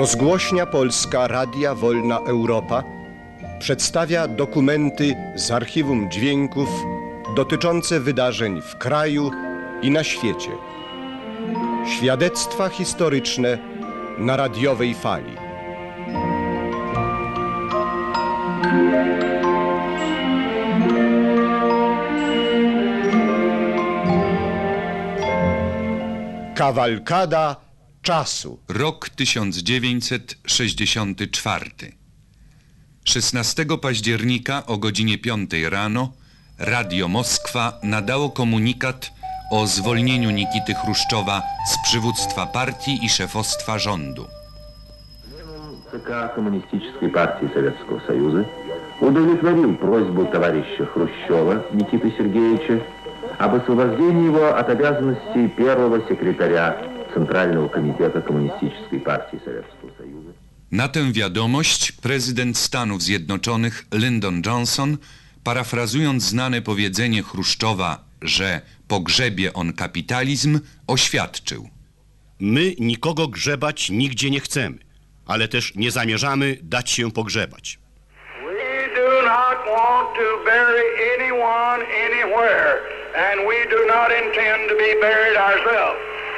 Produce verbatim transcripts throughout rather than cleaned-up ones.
Rozgłośnia Polska Radia Wolna Europa przedstawia dokumenty z archiwum dźwięków dotyczące wydarzeń w kraju i na świecie. Świadectwa historyczne na radiowej fali. Kawalkada czasu. Rok tysiąc dziewięćset sześćdziesiąty czwarty. szesnastego października o godzinie piątej rano Radio Moskwa nadało komunikat o zwolnieniu Nikity Chruszczowa z przywództwa partii i szefostwa rządu. ЦК Коммунистической партии Советского Союза удовлетворил просьбу товарища Хрущева Никиты Сергеевича об освобождении его от обязанностей первого секретаря Центрального комитета Коммунистической партии Советского Союза. Na tę wiadomość prezydent Stanów Zjednoczonych Lyndon Johnson, parafrazując znane powiedzenie Chruszczowa, że pogrzebie on kapitalizm, oświadczył: My nikogo grzebać nigdzie nie chcemy, ale też nie zamierzamy dać się pogrzebać. We do not want to bury anyone anywhere, and we do not intend to be buried ourselves.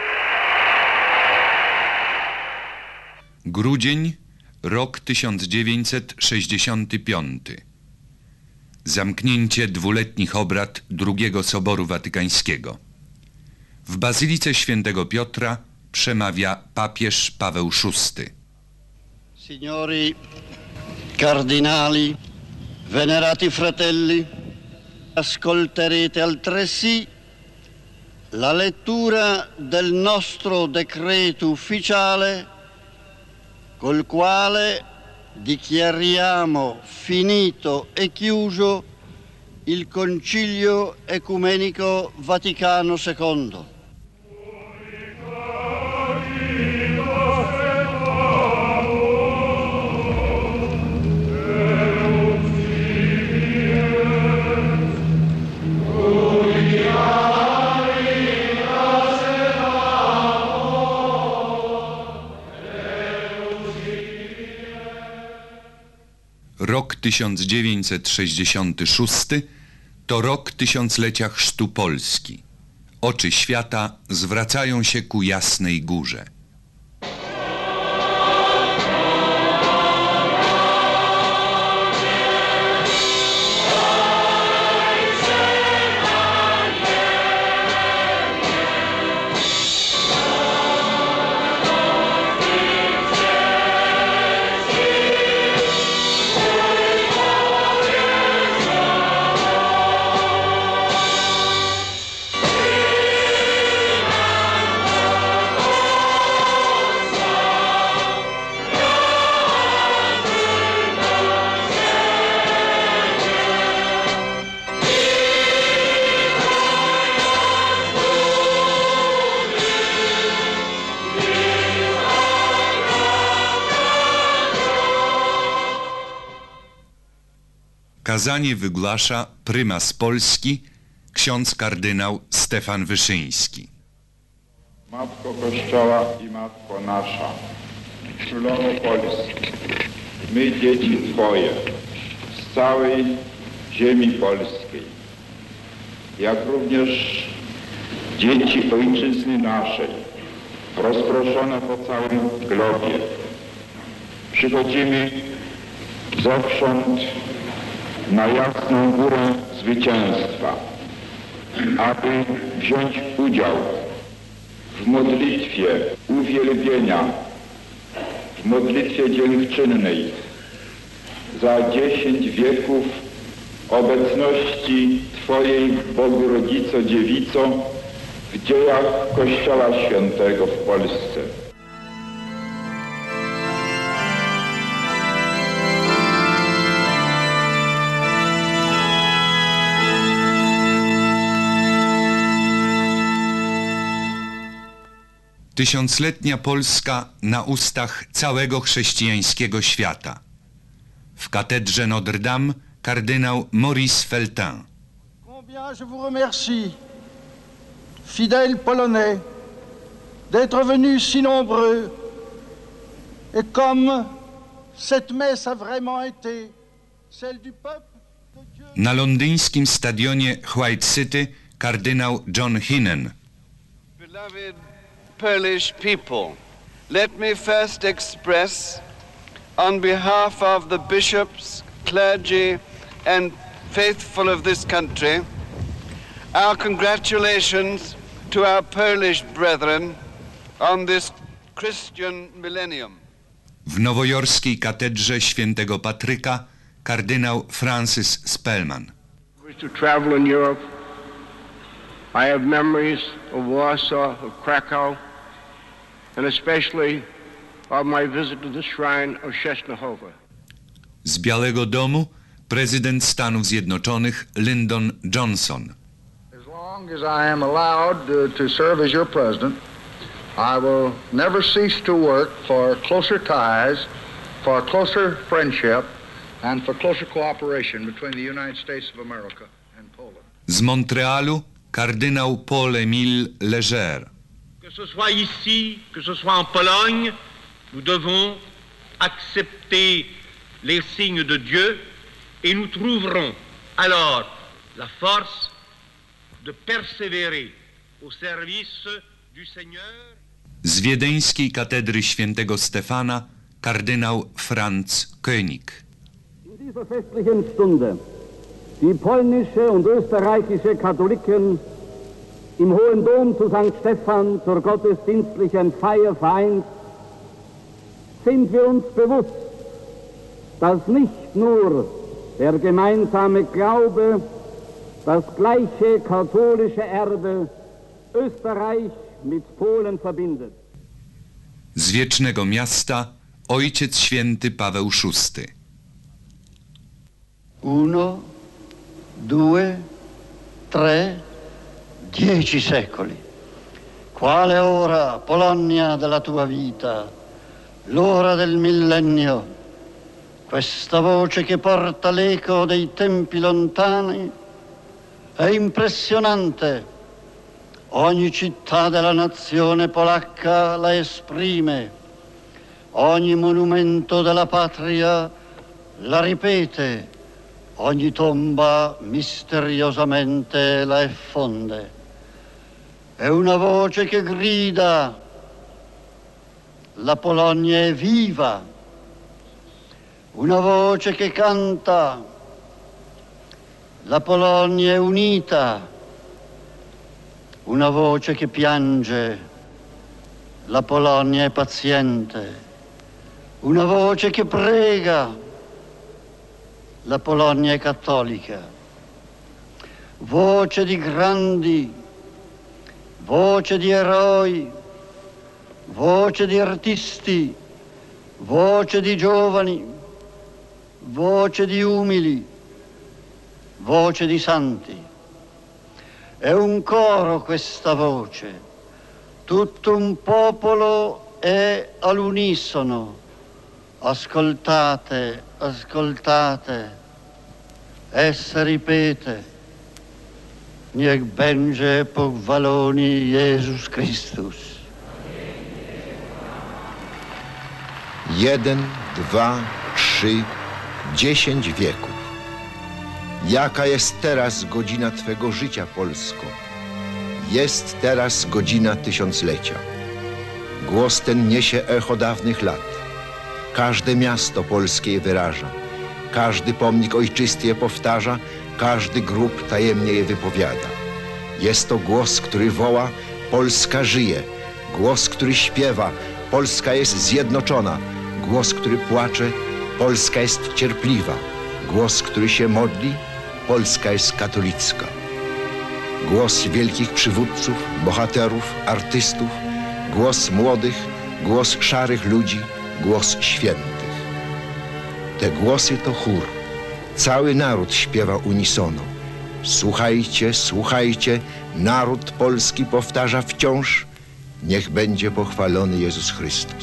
Grudzień, rok tysiąc dziewięćset sześćdziesiąty piąty. Zamknięcie dwuletnich obrad drugiego Soboru Watykańskiego. W Bazylice Świętego Piotra przemawia papież Paweł szósty. Signori cardinali, venerati fratelli, ascolterete altresì la lettura del nostro decreto ufficiale col quale dichiariamo finito e chiuso il Concilio Ecumenico Vaticano secondo. Rok tysiąc dziewięćset sześćdziesiąty szósty to rok tysiąclecia chrztu Polski. Oczy świata zwracają się ku Jasnej Górze. Kazanie wygłasza prymas Polski, ksiądz kardynał Stefan Wyszyński. Matko Kościoła i Matko nasza, Królowo Polski, my dzieci Twoje, z całej ziemi polskiej, jak również dzieci ojczyzny naszej, rozproszone po całym globie, przychodzimy zewsząd na Jasną Górę Zwycięstwa, aby wziąć udział w modlitwie uwielbienia, w modlitwie dziękczynnej za dziesięć wieków obecności Twojej, Bogu Rodzico, Dziewico, w dziejach Kościoła Świętego w Polsce. Tysiącletnia Polska na ustach całego chrześcijańskiego świata. W katedrze Notre Dame kardynał Maurice Feltin. Combien je vous remercie, fidèles Polonais, d'être venus si nombreux Et comme cette messe a vraiment été celle du peuple de Dieu. Na londyńskim stadionie White City kardynał John Heenan. Beloved Polish people, let me first express on behalf of the bishops, clergy and faithful of this country our congratulations to our Polish brethren on this Christian millennium. W nowojorskiej katedrze świętego Patryka kardynał Francis Spellman. To travel in Europe, I have memories of Warsaw, of Krakow, and especially of my visit to the shrine of Czestochowa. Z Białego Domu prezydent Stanów Zjednoczonych Lyndon Johnson. As long as I am allowed to, to serve as your president, I will never cease to work for closer ties, for closer friendship, and for closer cooperation between the United States of America and Poland. Z Montrealu kardynał Paul-Émile Léger. Que ce soit ici, que ce soit en Pologne, nous devons accepter les signes de Dieu et nous trouverons alors la force de persévérer au service du Seigneur. Z wiedeńskiej katedry świętego Stefana kardynał Franz König. In dieser festlichen Stunde die polnische und österreichische Katholiken im Hohen Dom zu Sankt Stephan zur gottesdienstlichen Feier vereint, sind wir uns bewusst, dass nicht nur der gemeinsame Glaube, das gleiche katholische Erbe Österreich mit Polen verbindet. Z Wiecznego Miasta Ojciec Święty Paweł szósty. Uno, due, tre, dieci secoli. Quale ora, Polonia, della tua vita, l'ora del millennio, questa voce che porta l'eco dei tempi lontani è impressionante. Ogni città della nazione polacca la esprime, ogni monumento della patria la ripete, ogni tomba misteriosamente la effonde. È una voce che grida, la Polonia è viva, una voce che canta, la Polonia è unita, una voce che piange, la Polonia è paziente, una voce che prega, la Polonia è cattolica, voce di grandi, voce di eroi, voce di artisti, voce di giovani, voce di umili, voce di santi. È un coro questa voce, tutto un popolo è all'unisono. Ascoltate, ascoltate, essa ripete, niech będzie pochwalony Jezus Chrystus. Jeden, dwa, trzy, dziesięć wieków. Jaka jest teraz godzina Twego życia, Polsko? Jest teraz godzina tysiąclecia. Głos ten niesie echo dawnych lat. Każde miasto polskie je wyraża. Każdy pomnik ojczysty je powtarza. Każdy grób tajemnie je wypowiada. Jest to głos, który woła: Polska żyje. Głos, który śpiewa: Polska jest zjednoczona. Głos, który płacze: Polska jest cierpliwa. Głos, który się modli: Polska jest katolicka. Głos wielkich przywódców, bohaterów, artystów, głos młodych, głos szarych ludzi, głos świętych. Te głosy to chór. Cały naród śpiewa unisono. Słuchajcie, słuchajcie, naród polski powtarza wciąż: niech będzie pochwalony Jezus Chrystus.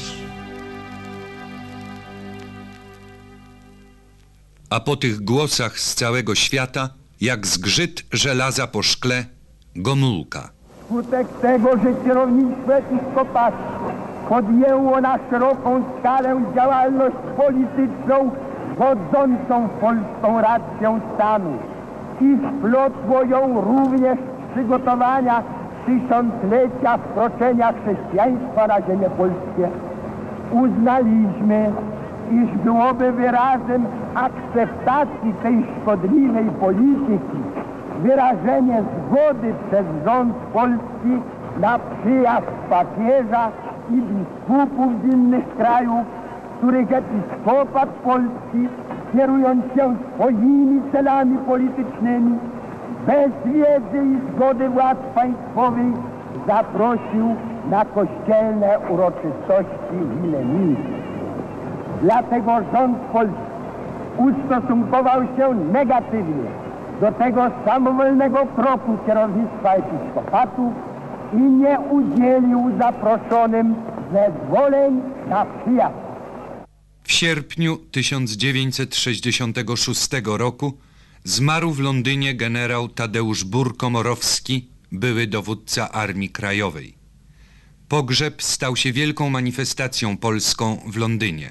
A po tych głosach z całego świata, jak zgrzyt żelaza po szkle, Gomulka. Wskutek tego, że kierownictwo episkopatu podjęło na szeroką skalę działalność polityczną godzącą w polską rację stanu i wplotło ją również w przygotowania tysiąclecia wkroczenia chrześcijaństwa na ziemię polskie. Uznaliśmy, iż byłoby wyrazem akceptacji tej szkodliwej polityki wyrażenie zgody przez rząd polski na przyjazd papieża i biskupów z innych krajów, których episkopat polski, kierując się swoimi celami politycznymi, bez wiedzy i zgody władz państwowych zaprosił na kościelne uroczystości wigilijne. Dlatego rząd polski ustosunkował się negatywnie do tego samowolnego kroku kierownictwa episkopatu i nie udzielił zaproszonym zezwoleń na przyjazd. W sierpniu tysiąc dziewięćset sześćdziesiątego szóstego roku zmarł w Londynie generał Tadeusz Bór-Komorowski, były dowódca Armii Krajowej. Pogrzeb stał się wielką manifestacją polską w Londynie.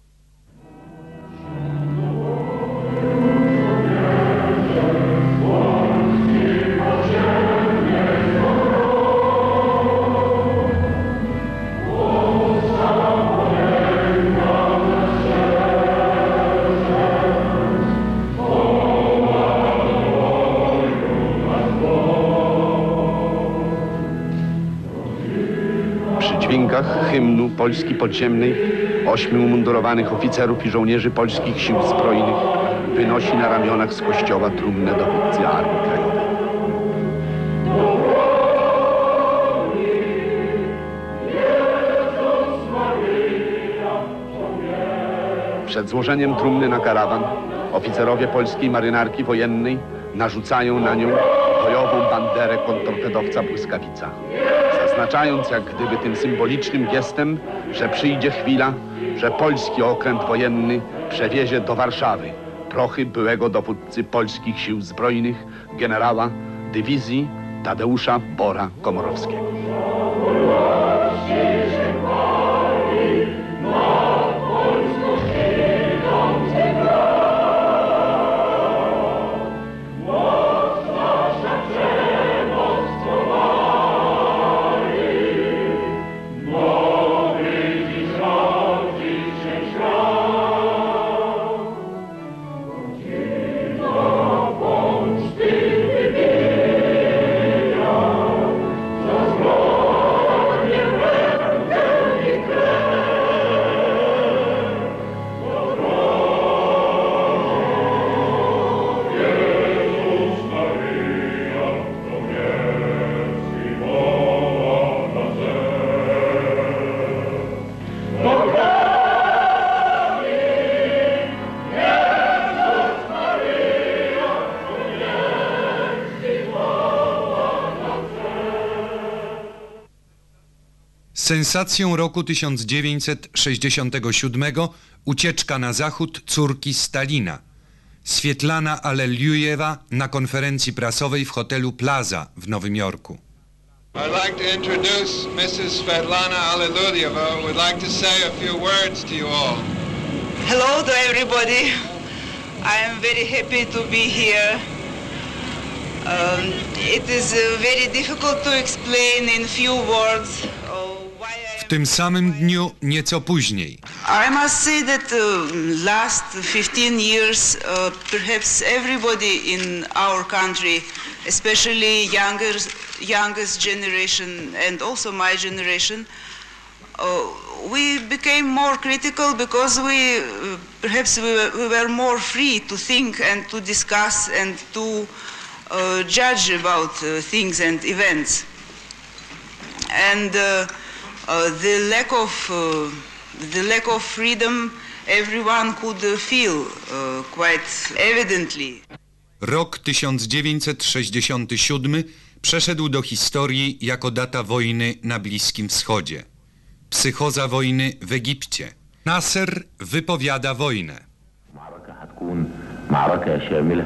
dźwiękach hymnu Polski Podziemnej ośmiu umundurowanych oficerów i żołnierzy polskich sił zbrojnych wynosi na ramionach z kościoła trumnę dowódcy Armii Krajowej. Przed złożeniem trumny na karawan oficerowie polskiej marynarki wojennej narzucają na nią bojową banderę kontrtorpedowca Błyskawica, zaznaczając jak gdyby tym symbolicznym gestem, że przyjdzie chwila, że polski okręt wojenny przewiezie do Warszawy prochy byłego dowódcy polskich sił zbrojnych, generała dywizji Tadeusza Bora Komorowskiego. Sensacją roku tysiąc dziewięćset sześćdziesiątego siódmego ucieczka na zachód córki Stalina. Swietlana Aleljujewa na konferencji prasowej w hotelu Plaza w Nowym Jorku. I'd like to introduce Missus Svetlana Aleljujewa. Would like to say a few words to you all. Hello to everybody. I am very happy to be here. Um, it is uh, very difficult to explain in few words. W tym samym dniu, nieco później. I must say that uh, last fifteen years, uh, perhaps everybody in our country, especially younger, youngest generation and also my generation, uh, we became more critical because we, uh, perhaps we were, we were more free to think and to discuss and to uh, judge about uh, things and events. And uh, Uh, the lack of uh, the lack of freedom everyone could uh, feel uh, quite evidently. Rok tysiąc dziewięćset sześćdziesiąty siódmy przeszedł do historii jako data wojny na Bliskim Wschodzie. Psychoza wojny w Egipcie. Nasser wypowiada wojnę. معركة شاملة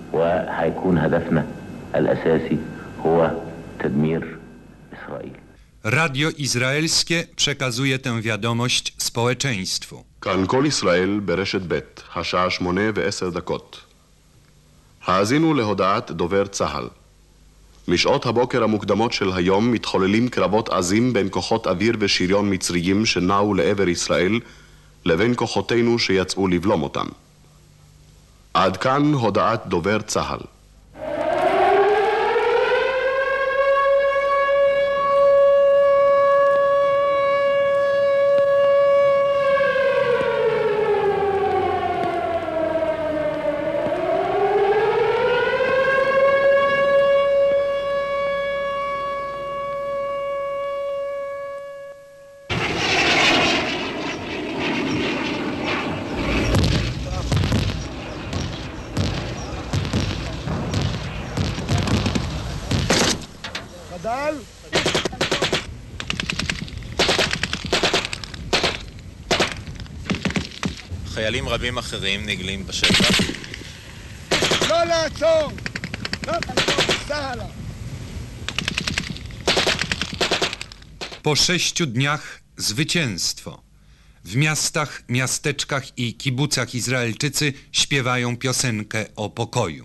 وهيكون هدفنا الأساسي هو تدمير إسرائيل. Radio izraelskie przekazuje tę wiadomość społeczeństwu. כאן כל ישראל ברשת ב', השעה שמונה ועשר דקות. האזינו להודעת דובר צה"ל. משעות הבוקר המוקדמות של היום מתחוללים קרבות עזים בין כוחות אוויר ושריון מצריים שנעו לעבר ישראל לבין כוחותינו שיצאו לבלום אותם. עד כאן הודעת דובר צה"ל. חיילים רבים אחרים נגלים בשטח. לא לעצור! לא לעצור! סהלה! Po sześciu dniach zwycięstwo. W miastach, miasteczkach i kibucach Izraelczycy śpiewają piosenkę o pokoju.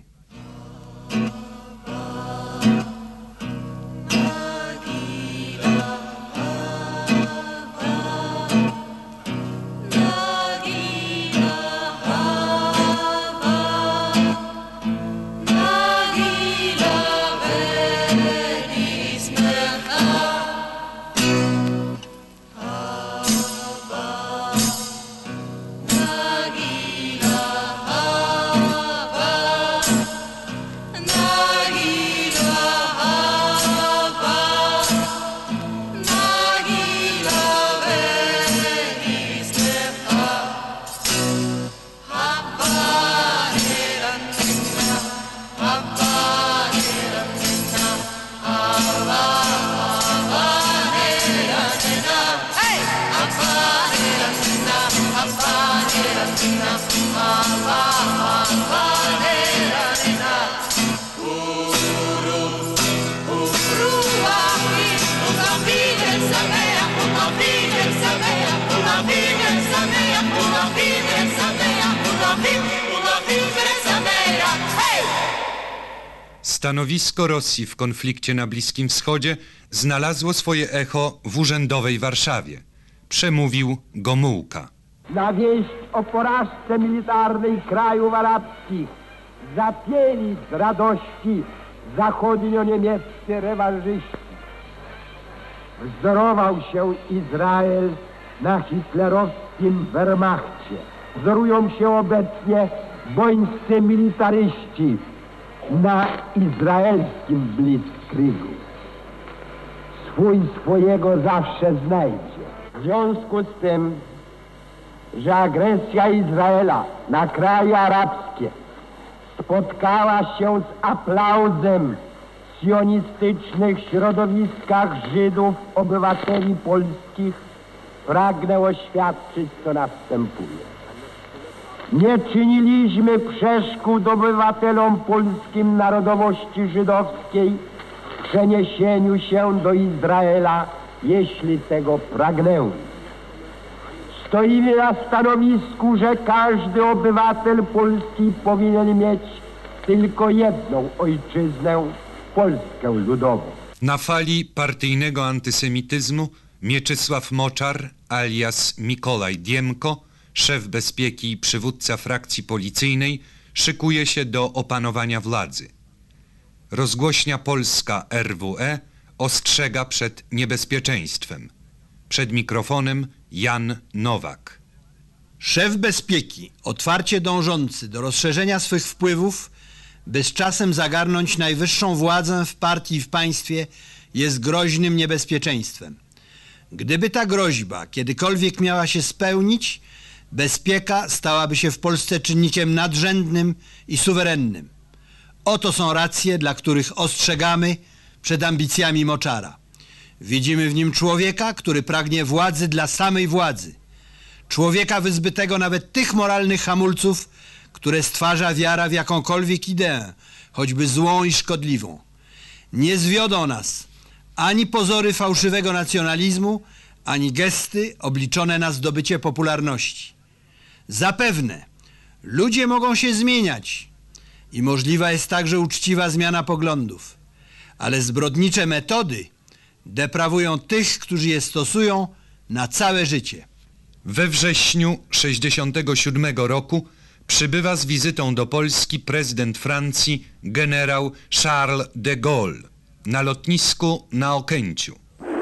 Stanowisko Rosji w konflikcie na Bliskim Wschodzie znalazło swoje echo w urzędowej Warszawie. Przemówił Gomułka. Na wieść o porażce militarnej krajów arabskich zapieli z radości zachodnio-niemieccy rewanżyści. Wzorował się Izrael na hitlerowskim Wehrmachcie. Wzorują się obecnie bońscy militaryści na izraelskim blitzkriegu. Swój swojego zawsze znajdzie. W związku z tym, że agresja Izraela na kraje arabskie spotkała się z aplauzem w sionistycznych środowiskach Żydów, obywateli polskich, pragnę oświadczyć, co następuje. Nie czyniliśmy przeszkód obywatelom polskim narodowości żydowskiej w przeniesieniu się do Izraela, jeśli tego pragnęli. Stoimy na stanowisku, że każdy obywatel polski powinien mieć tylko jedną ojczyznę, Polskę ludową. Na fali partyjnego antysemityzmu Mieczysław Moczar alias Mikolaj Diemko, szef bezpieki i przywódca frakcji policyjnej, szykuje się do opanowania władzy. Rozgłośnia polska R W E ostrzega przed niebezpieczeństwem. Przed mikrofonem Jan Nowak. Szef bezpieki, otwarcie dążący do rozszerzenia swych wpływów, by z czasem zagarnąć najwyższą władzę w partii i w państwie, jest groźnym niebezpieczeństwem. Gdyby ta groźba kiedykolwiek miała się spełnić, bezpieka stałaby się w Polsce czynnikiem nadrzędnym i suwerennym. Oto są racje, dla których ostrzegamy przed ambicjami Moczara. Widzimy w nim człowieka, który pragnie władzy dla samej władzy. Człowieka wyzbytego nawet tych moralnych hamulców, które stwarza wiara w jakąkolwiek ideę, choćby złą i szkodliwą. Nie zwiodą nas ani pozory fałszywego nacjonalizmu, ani gesty obliczone na zdobycie popularności. Zapewne ludzie mogą się zmieniać i możliwa jest także uczciwa zmiana poglądów, ale zbrodnicze metody deprawują tych, którzy je stosują na całe życie. We wrześniu sześćdziesiątego siódmego roku przybywa z wizytą do Polski prezydent Francji generał Charles de Gaulle na lotnisku na Okęciu.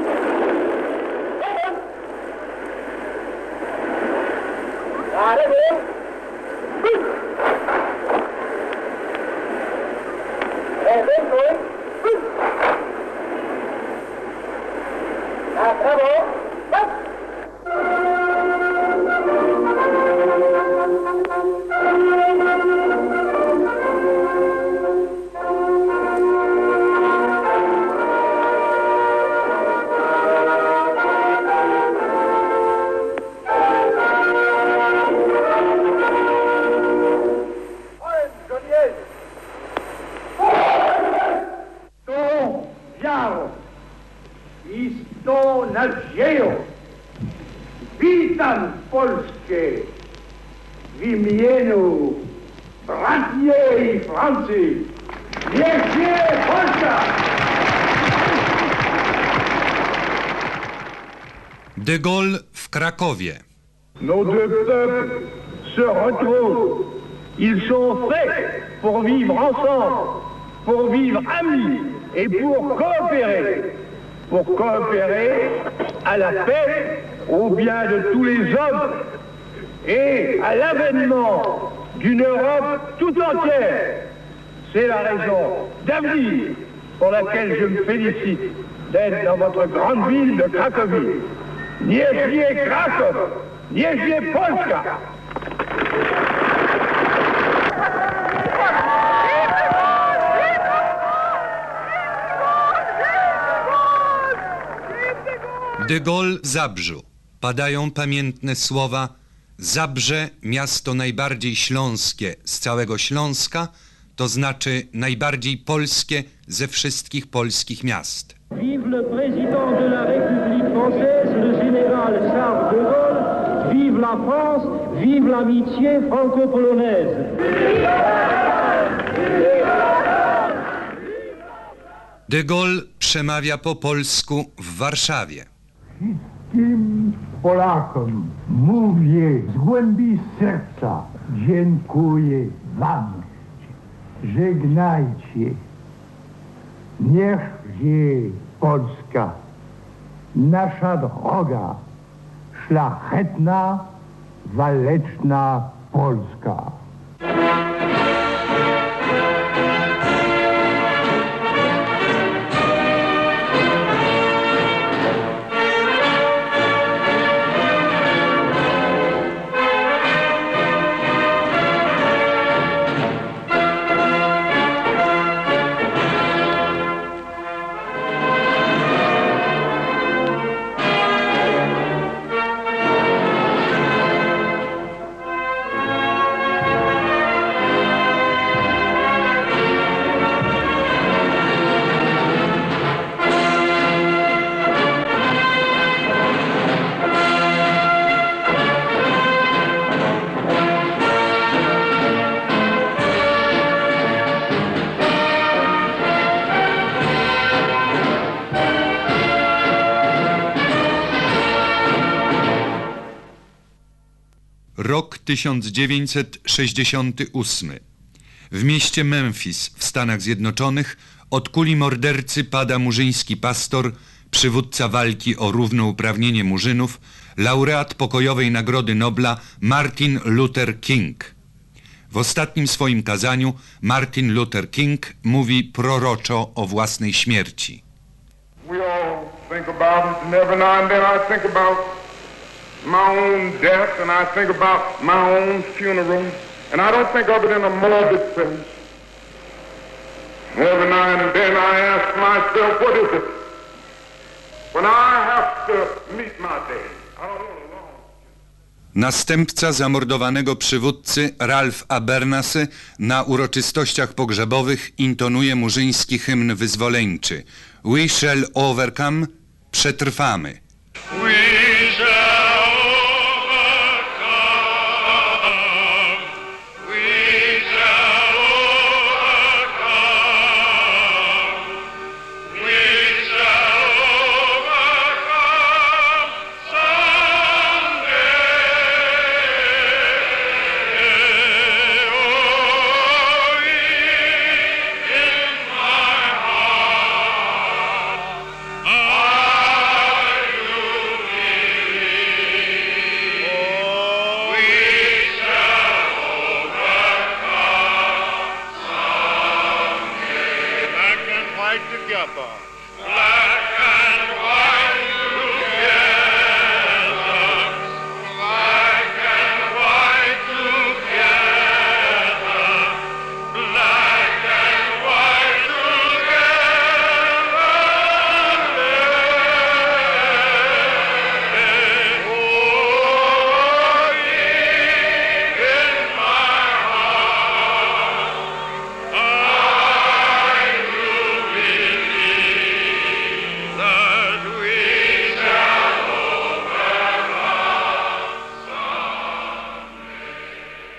Nadzieją. Witam Polskę w imieniu bratniej Francji. Niech żyje Polska! De Gaulle w Krakowie. Nos deux peuples se retrouvent. Ils sont faits pour vivre ensemble, pour vivre amis et pour coopérer. Pour coopérer à la paix, au bien de tous les hommes et à l'avènement d'une Europe tout entière. C'est la raison d'avenir pour laquelle je me félicite d'être dans votre grande ville de Cracovie. Niech żyje Kraków, niech żyje Polska. De Gaulle w Zabrzu. Padają pamiętne słowa: Zabrze, miasto najbardziej śląskie z całego Śląska, to znaczy najbardziej polskie ze wszystkich polskich miast. Vive le président de la République française, le général Charles de Gaulle. Vive la France, vive l'amitié franco-polonaise. De Gaulle przemawia po polsku w Warszawie. Wszystkim Polakom mówię z głębi serca: dziękuję wam. Żegnajcie. Niech żyje Polska, nasza droga, szlachetna, waleczna Polska. Rok tysiąc dziewięćset sześćdziesiąty ósmy. W mieście Memphis w Stanach Zjednoczonych od kuli mordercy pada murzyński pastor, przywódca walki o równouprawnienie murzynów, laureat pokojowej Nagrody Nobla Martin Luther King. W ostatnim swoim kazaniu Martin Luther King mówi proroczo o własnej śmierci. We all think about it, and every now and then I think about my own death, and I think about my own funeral, and I don't think of it in a morbid sense. Every now and then I ask myself, what is it? When I have to meet my day, I don't know. Następca zamordowanego przywódcy Ralph Abernathy na uroczystościach pogrzebowych intonuje murzyński hymn wyzwoleńczy. We shall overcome. Przetrwamy. We shall overcome. We shall overcome. We shall overcome someday. Oh, in my heart, I do believe. Oh, we shall overcome someday. Black and white together. Black and white together. Black and white together. Black and white together. Oh, in my heart, I do believe that we shall overcome someday.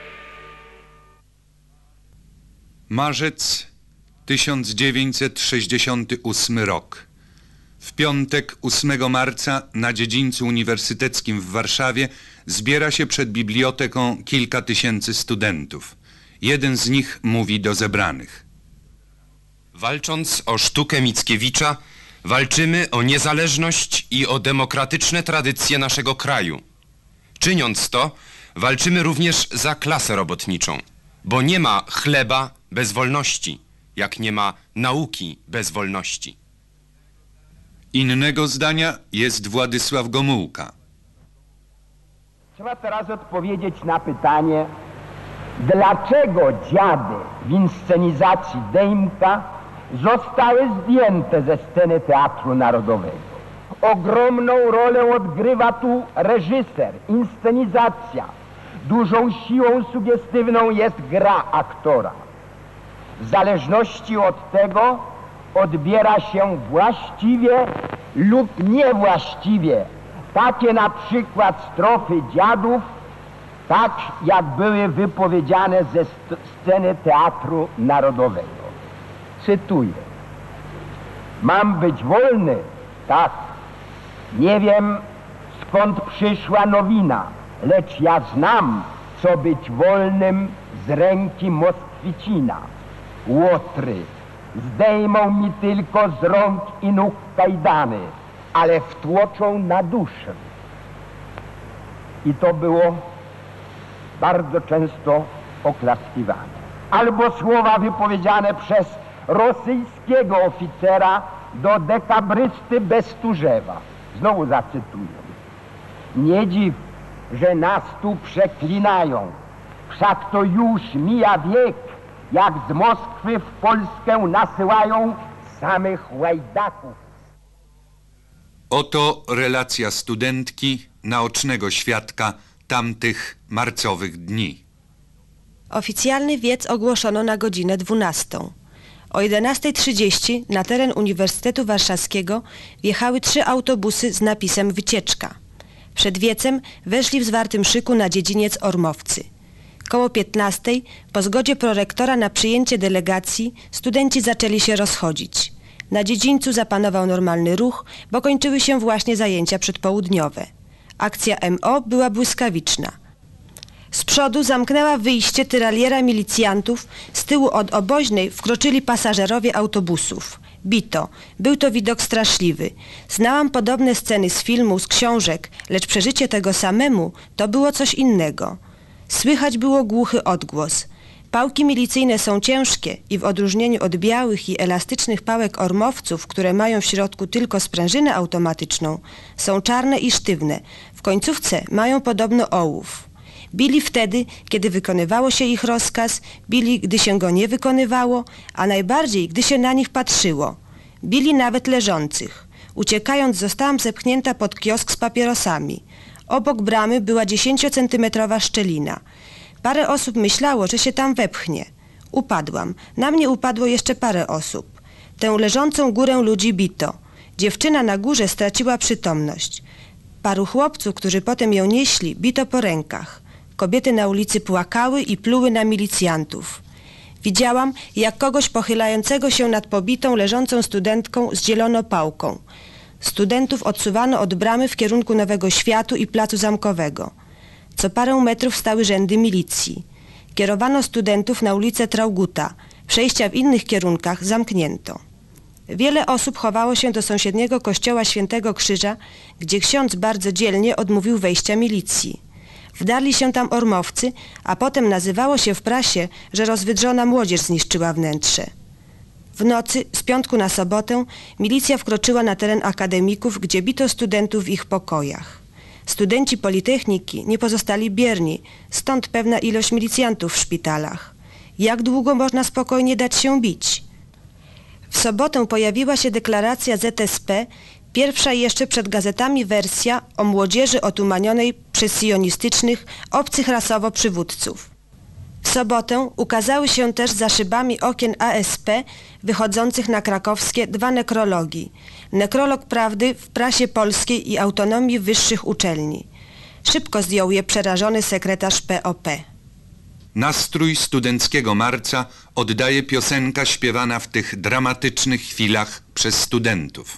Marzec tysiąc dziewięćset sześćdziesiąty ósmy rok. W piątek ósmego marca na dziedzińcu uniwersyteckim w Warszawie zbiera się przed biblioteką kilka tysięcy studentów. Jeden z nich mówi do zebranych. Walcząc o sztukę Mickiewicza, walczymy o niezależność i o demokratyczne tradycje naszego kraju. Czyniąc to, walczymy również za klasę robotniczą, bo nie ma chleba bez wolności, jak nie ma nauki bez wolności. Innego zdania jest Władysław Gomułka. Trzeba teraz odpowiedzieć na pytanie, dlaczego dziady w inscenizacji Dejmka zostały zdjęte ze sceny Teatru Narodowego. Ogromną rolę odgrywa tu reżyser, inscenizacja. Dużą siłą sugestywną jest gra aktora. W zależności od tego odbiera się właściwie lub niewłaściwie takie na przykład strofy dziadów, tak jak były wypowiedziane ze sceny Teatru Narodowego. Cytuję. Mam być wolny? Tak. Nie wiem, skąd przyszła nowina, lecz ja znam, co być wolnym z ręki Moskwicina. Łotry zdejmą mi tylko z rąk i nóg kajdany, ale wtłoczą na duszę. I to było bardzo często oklaskiwane. Albo słowa wypowiedziane przez rosyjskiego oficera do dekabrysty Bestuzzewa. Znowu zacytuję. Nie dziw, że nas tu przeklinają, wszak to już mija wiek, jak z Moskwy w Polskę nasyłają samych łajdaków. Oto relacja studentki, naocznego świadka tamtych marcowych dni. Oficjalny wiec ogłoszono na godzinę dwunastą. O jedenastej trzydzieści na teren Uniwersytetu Warszawskiego wjechały trzy autobusy z napisem wycieczka. Przed wiecem weszli w zwartym szyku na dziedziniec Ormowcy. Koło piętnastej, po zgodzie prorektora na przyjęcie delegacji, studenci zaczęli się rozchodzić. Na dziedzińcu zapanował normalny ruch, bo kończyły się właśnie zajęcia przedpołudniowe. Akcja M O była błyskawiczna. Z przodu zamknęła wyjście tyraliera milicjantów, z tyłu od oboźnej wkroczyli pasażerowie autobusów. Bito. Był to widok straszliwy. Znałam podobne sceny z filmu, z książek, lecz przeżycie tego samemu to było coś innego. Słychać było głuchy odgłos. Pałki milicyjne są ciężkie i w odróżnieniu od białych i elastycznych pałek ormowców, które mają w środku tylko sprężynę automatyczną, są czarne i sztywne. W końcówce mają podobno ołów. Bili wtedy, kiedy wykonywało się ich rozkaz, bili, gdy się go nie wykonywało, a najbardziej, gdy się na nich patrzyło. Bili nawet leżących. Uciekając, zostałam zepchnięta pod kiosk z papierosami. Obok bramy była dziesięciocentymetrowa szczelina. Parę osób myślało, że się tam wepchnie. Upadłam. Na mnie upadło jeszcze parę osób. Tę leżącą górę ludzi bito. Dziewczyna na górze straciła przytomność. Paru chłopców, którzy potem ją nieśli, bito po rękach. Kobiety na ulicy płakały i pluły na milicjantów. Widziałam, jak kogoś pochylającego się nad pobitą, leżącą studentką zdzielono pałką. Studentów odsuwano od bramy w kierunku Nowego Światu i Placu Zamkowego. Co parę metrów stały rzędy milicji. Kierowano studentów na ulicę Trauguta. Przejścia w innych kierunkach zamknięto. Wiele osób chowało się do sąsiedniego kościoła Świętego Krzyża, gdzie ksiądz bardzo dzielnie odmówił wejścia milicji. Wdarli się tam ormowcy, a potem nazywało się w prasie, że rozwydrzona młodzież zniszczyła wnętrze. W nocy, z piątku na sobotę, milicja wkroczyła na teren akademików, gdzie bito studentów w ich pokojach. Studenci Politechniki nie pozostali bierni, stąd pewna ilość milicjantów w szpitalach. Jak długo można spokojnie dać się bić? W sobotę pojawiła się deklaracja Z S P, pierwsza jeszcze przed gazetami wersja o młodzieży otumanionej przez sionistycznych, obcych rasowo przywódców. W sobotę ukazały się też za szybami okien A S P wychodzących na krakowskie dwa nekrologi. Nekrolog prawdy w prasie polskiej i autonomii wyższych uczelni. Szybko zdjął je przerażony sekretarz P O P. Nastrój studenckiego marca oddaje piosenka śpiewana w tych dramatycznych chwilach przez studentów.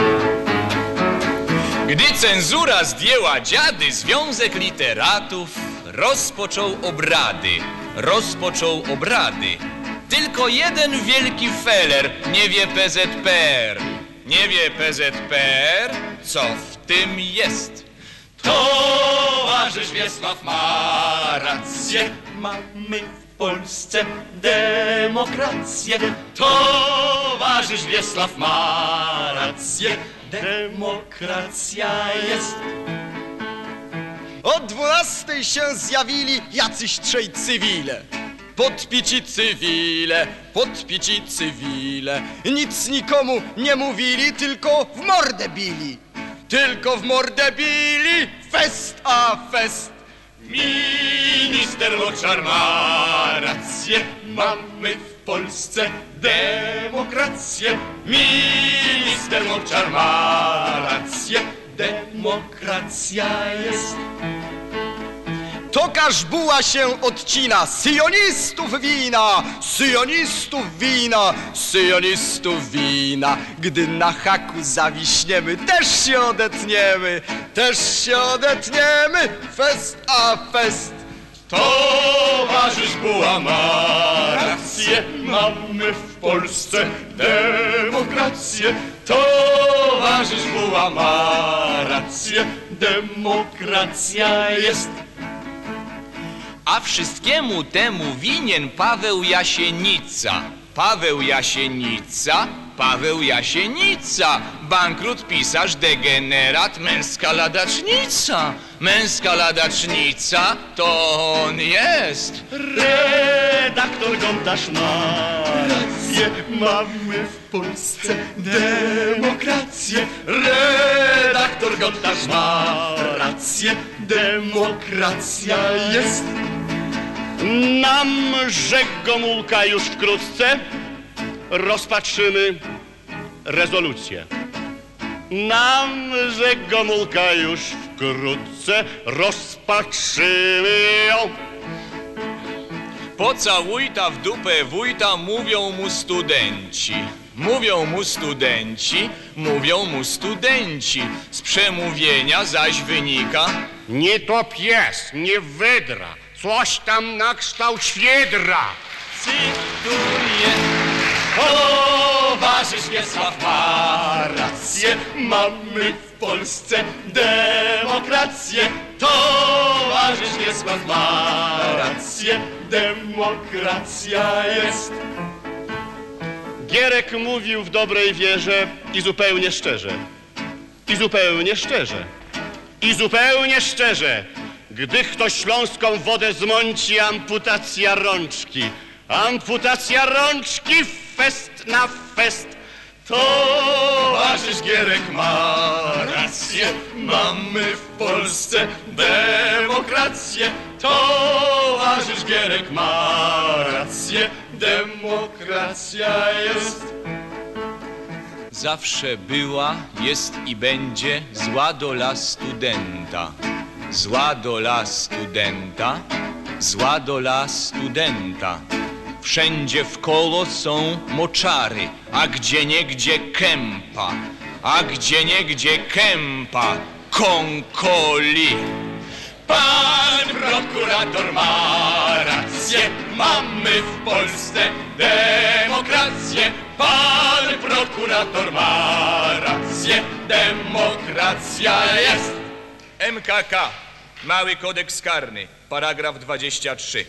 Gdy cenzura zdjęła dziady, Związek Literatów rozpoczął obrady, rozpoczął obrady. Tylko jeden wielki feller nie wie P Z P R, nie wie P Z P R, co w tym jest. Towarzysz Wiesław ma rację, mamy w Polsce demokrację. Towarzysz Wiesław ma rację, demokracja jest. O dwunastej się zjawili jacyś trzej cywile. Podpici cywile, podpici cywile. Nic nikomu nie mówili, tylko w mordę bili. Tylko w mordę bili, fest a fest. Minister Moczar ma rację, mamy w Polsce demokrację. Minister Moczar ma rację, demokracja jest. Tokarz buła się odcina, syjonistów wina, syjonistów wina, syjonistów wina. Gdy na haku zawiśniemy, też się odetniemy, też się odetniemy, fest a fest. Towarzysz Buła ma rację, mamy w Polsce demokrację. Towarzysz Buła ma rację, demokracja jest. A wszystkiemu temu winien Paweł Jasienica. Paweł Jasienica, Paweł Jasienica. Bankrut, pisarz, degenerat, męska ladacznica. Męska ladacznica to on jest. Redaktor Gontarz ma rację, mamy w Polsce demokrację. Redaktor Gontarz ma rację, demokracja jest. Nam, że Gomułka już wkrótce rozpatrzymy rezolucję. Nam, że Gomułka już wkrótce rozpatrzymy ją. Pocałuj ta w dupę wójta, mówią mu studenci. Mówią mu studenci, mówią mu studenci. Z przemówienia zaś wynika: nie to pies, nie wydra, coś tam na kształt świedra. Cytuję: towarzysz Wiesław ma rację, mamy w Polsce demokrację. Towarzysz Wiesław ma rację, demokracja jest. Gierek mówił w dobrej wierze i zupełnie szczerze. I zupełnie szczerze. I zupełnie szczerze. Gdy ktoś śląską wodę zmąci, amputacja rączki. Amputacja rączki, fest na fest. Towarzysz Gierek ma rację, mamy w Polsce demokrację. Towarzysz Gierek ma rację, demokracja jest. zawsze była, jest i będzie zła dola studenta. Zła dola studenta, zła dola studenta. Wszędzie wkoło są moczary, a gdzieniegdzie kępa, a gdzieniegdzie kępa, konkoli. Pan prokurator ma rację, mamy w Polsce demokrację. Pan prokurator ma rację, demokracja jest. M K K, Mały Kodeks Karny, paragraf dwadzieścia trzy.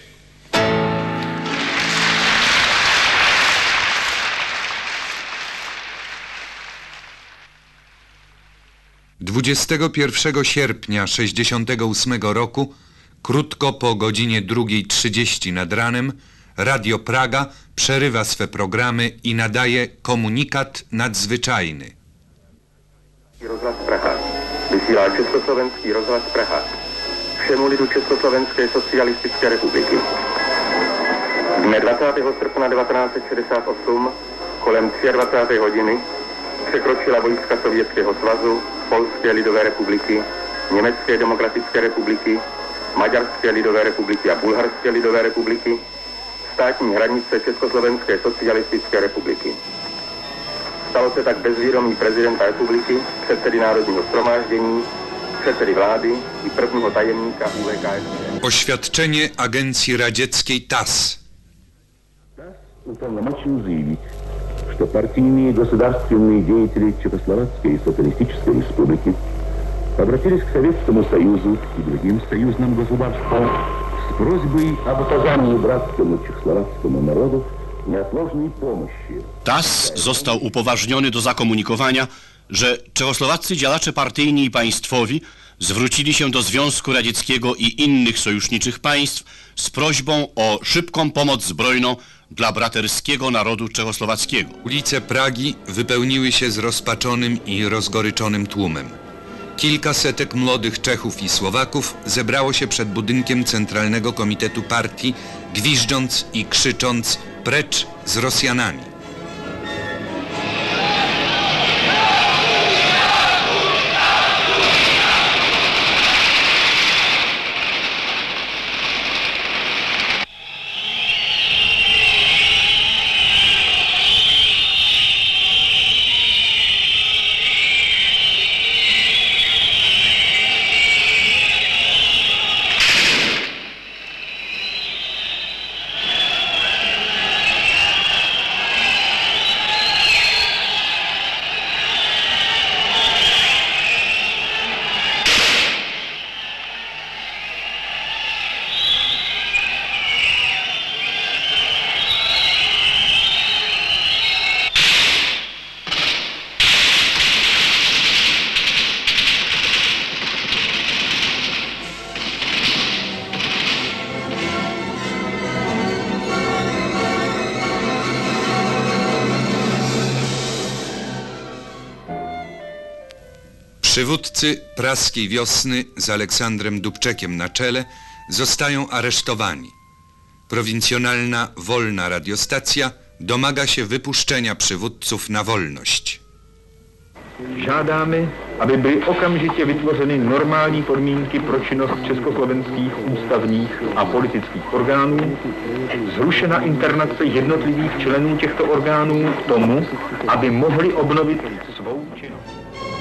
dwudziestego pierwszego sierpnia sześćdziesiątego ósmego roku, krótko po godzinie drugiej trzydzieści nad ranem, Radio Praga przerywa swe programy i nadaje komunikat nadzwyczajny. Rozhlas Praha. Vysílá Československý rozhlas Praha. Všemu lidu Československé socialistické republiky. Dne dvacátého srpna devatenáct set šedesát osm kolem dvacáté třetí hodiny překročila vojska Sovětského svazu, Polské lidové republiky, Německé demokratické republiky, Maďarské lidové republiky a Bulharské lidové republiky státní hranice Československé socialistické republiky. Stalo se tak bezvědomí prezidenta republiky, předsedy Národního shromáždění, předsedy vlády i prvního tajemníka U V K S D. Oświadczenie Agencji Radzieckiej T A S S. Уполномочен заявить, что партийные государственные деятели Чехословацкой социалистической республики обратились к Советскому Союзу и другим союзным государствам с просьбой об оказании братскому чехословацкому народу неотложnej pomocy. T A S S został upoważniony do zakomunikowania, że czechosłowaccy działacze partyjni i państwowi zwrócili się do Związku Radzieckiego i innych sojuszniczych państw z prośbą o szybką pomoc zbrojną dla braterskiego narodu czechosłowackiego. Ulice Pragi wypełniły się zrozpaczonym i rozgoryczonym tłumem. Kilka setek młodych Czechów i Słowaków zebrało się przed budynkiem Centralnego Komitetu Partii, gwiżdżąc i krzycząc precz z Rosjanami. Przywódcy praskiej wiosny z Aleksandrem Dubczekiem na czele zostają aresztowani. Prowincjonalna Wolna Radiostacja domaga się wypuszczenia przywódców na wolność. Žádáme, aby byly okamžitě vytvořeny normální podmínky pro činnost československých ústavních a politických orgánů, zrušena internace jednotlivých členů těchto orgánů k tomu, aby mohli obnovit svou činnost.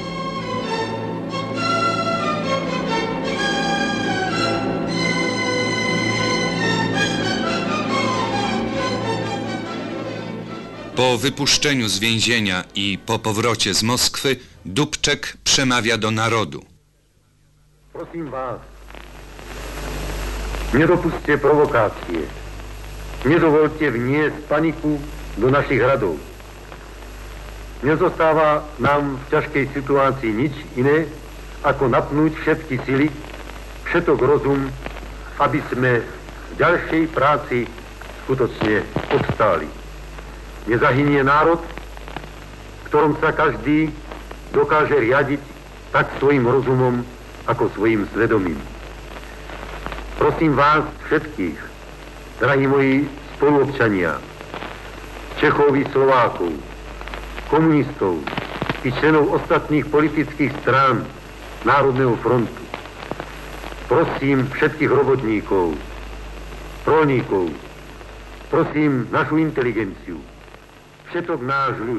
Po wypuszczeniu z więzienia i po powrocie z Moskwy Dubček przemawia do narodu. Prosím vás, nedopusťte provokácie. Nedovolte vniesť paniku do našich radov. Nezostáva nám v ťažkej situácii nič iné, ako napnúť všetky sily, všetok rozum, aby sme v ďalšej práci skutočne obstáli. Nezahynie národ, v ktorom sa každý dokáže riadiť tak svojim rozumom, ako svojim svedomím. Prosím vás všetkých, drahí moji spoluobčania, Čechov i Slovákov, komunistów i członków ostatnich politycznych stron Narodnego Frontu. Prosim wszystkich robotników, rolników, prosim naszą inteligencję, wszystok nasz lud.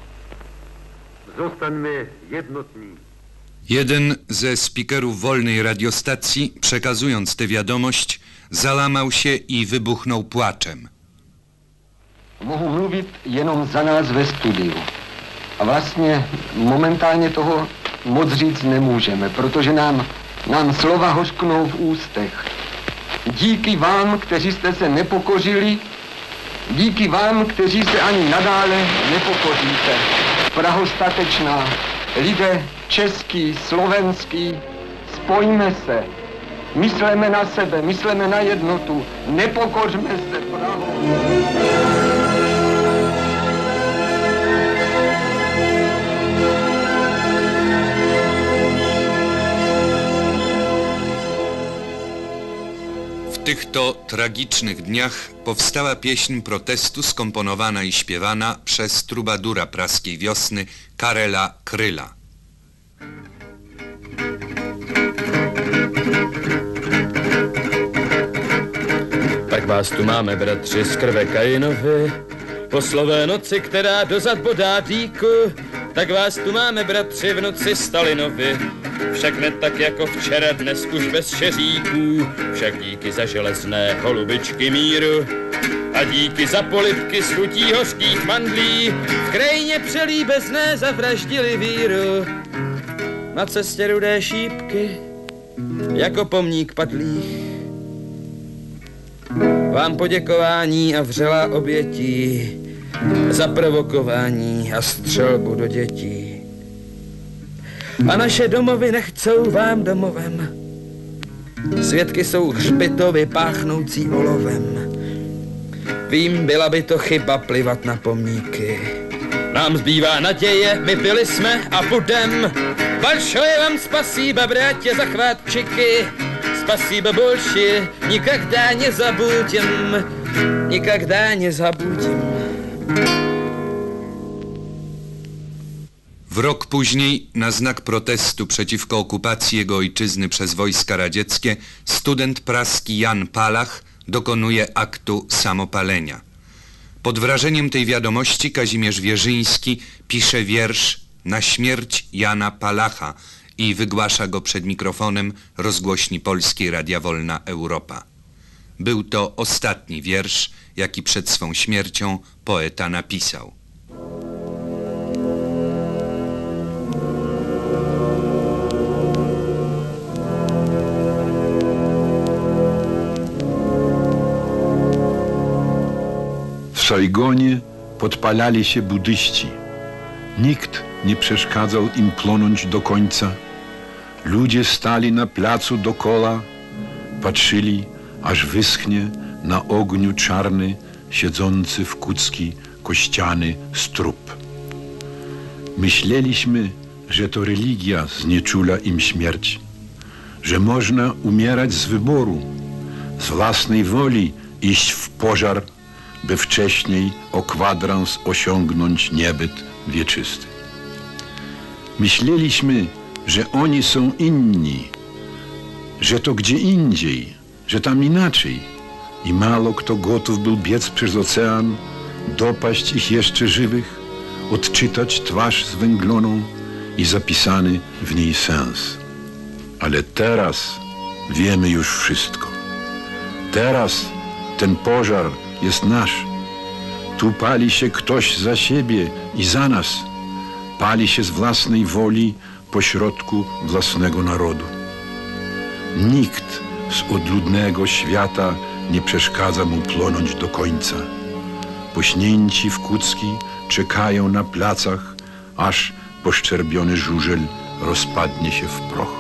Zostańmy jednotni. Jeden ze spikerów wolnej radiostacji, przekazując tę wiadomość, zalamał się i wybuchnął płaczem. Mohu mluvit jenom za nás ve studiu. A vlastně momentálně toho moc říct nemůžeme, protože nám, nám slova hořknou v ústech. Díky vám, kteří jste se nepokořili, díky vám, kteří se ani nadále nepokoříte. Praho statečná, lidé český, slovenský, spojíme se, mysleme na sebe, mysleme na jednotu, nepokořme se, Praho. W tychto tragicznych dniach powstała pieśń protestu skomponowana i śpiewana przez trubadura praskiej wiosny Karela Kryla. Tak vás tu máme, bratři, z krve Kainovi, po slové noci, která dozad bodá dýku, tak vás tu máme, bratři, v noci Stalinovi. Však ne tak jako včera, dnes už bez šeříků, však díky za železné holubičky míru a díky za polibky s chutí hořkých mandlí v krajině přelíbezné zavraždili víru. Na cestě rudé šípky, jako pomník padlých, vám poděkování a vřelá obětí za provokování a střelbu do dětí. A naše domovy nechcou vám domovem. Svědky jsou hřbitovy páchnoucí olovem. Vím, byla by to chyba plivat na pomníky. Nám zbývá naděje, my byli jsme a budem. Большое vám спасибо, bratě, za chvátčiky. Спасибо больше, никогда не забудем, никогда не забудем. W rok później, na znak protestu przeciwko okupacji jego ojczyzny przez wojska radzieckie, student praski Jan Palach dokonuje aktu samopalenia. Pod wrażeniem tej wiadomości Kazimierz Wierzyński pisze wiersz Na śmierć Jana Palacha i wygłasza go przed mikrofonem rozgłośni Polskiej Radia Wolna Europa. Był to ostatni wiersz, jaki przed swą śmiercią poeta napisał. W Sojgonie podpalali się buddyści. Nikt nie przeszkadzał im płonąć do końca. Ludzie stali na placu dokoła, patrzyli, aż wyschnie na ogniu czarny, siedzący w kucki kościany strób. Myśleliśmy, że to religia znieczula im śmierć, że można umierać z wyboru, z własnej woli iść w pożar, by wcześniej o kwadrans osiągnąć niebyt wieczysty. Myśleliśmy, że oni są inni, że to gdzie indziej, że tam inaczej i mało kto gotów był biec przez ocean, dopaść ich jeszcze żywych, odczytać twarz zwęgloną i zapisany w niej sens. Ale teraz wiemy już wszystko. Teraz ten pożar jest nasz. Tu pali się ktoś za siebie i za nas. Pali się z własnej woli pośrodku własnego narodu. Nikt z odludnego świata nie przeszkadza mu płonąć do końca. Pośnięci w kucki czekają na placach, aż poszczerbiony żużel rozpadnie się w proch.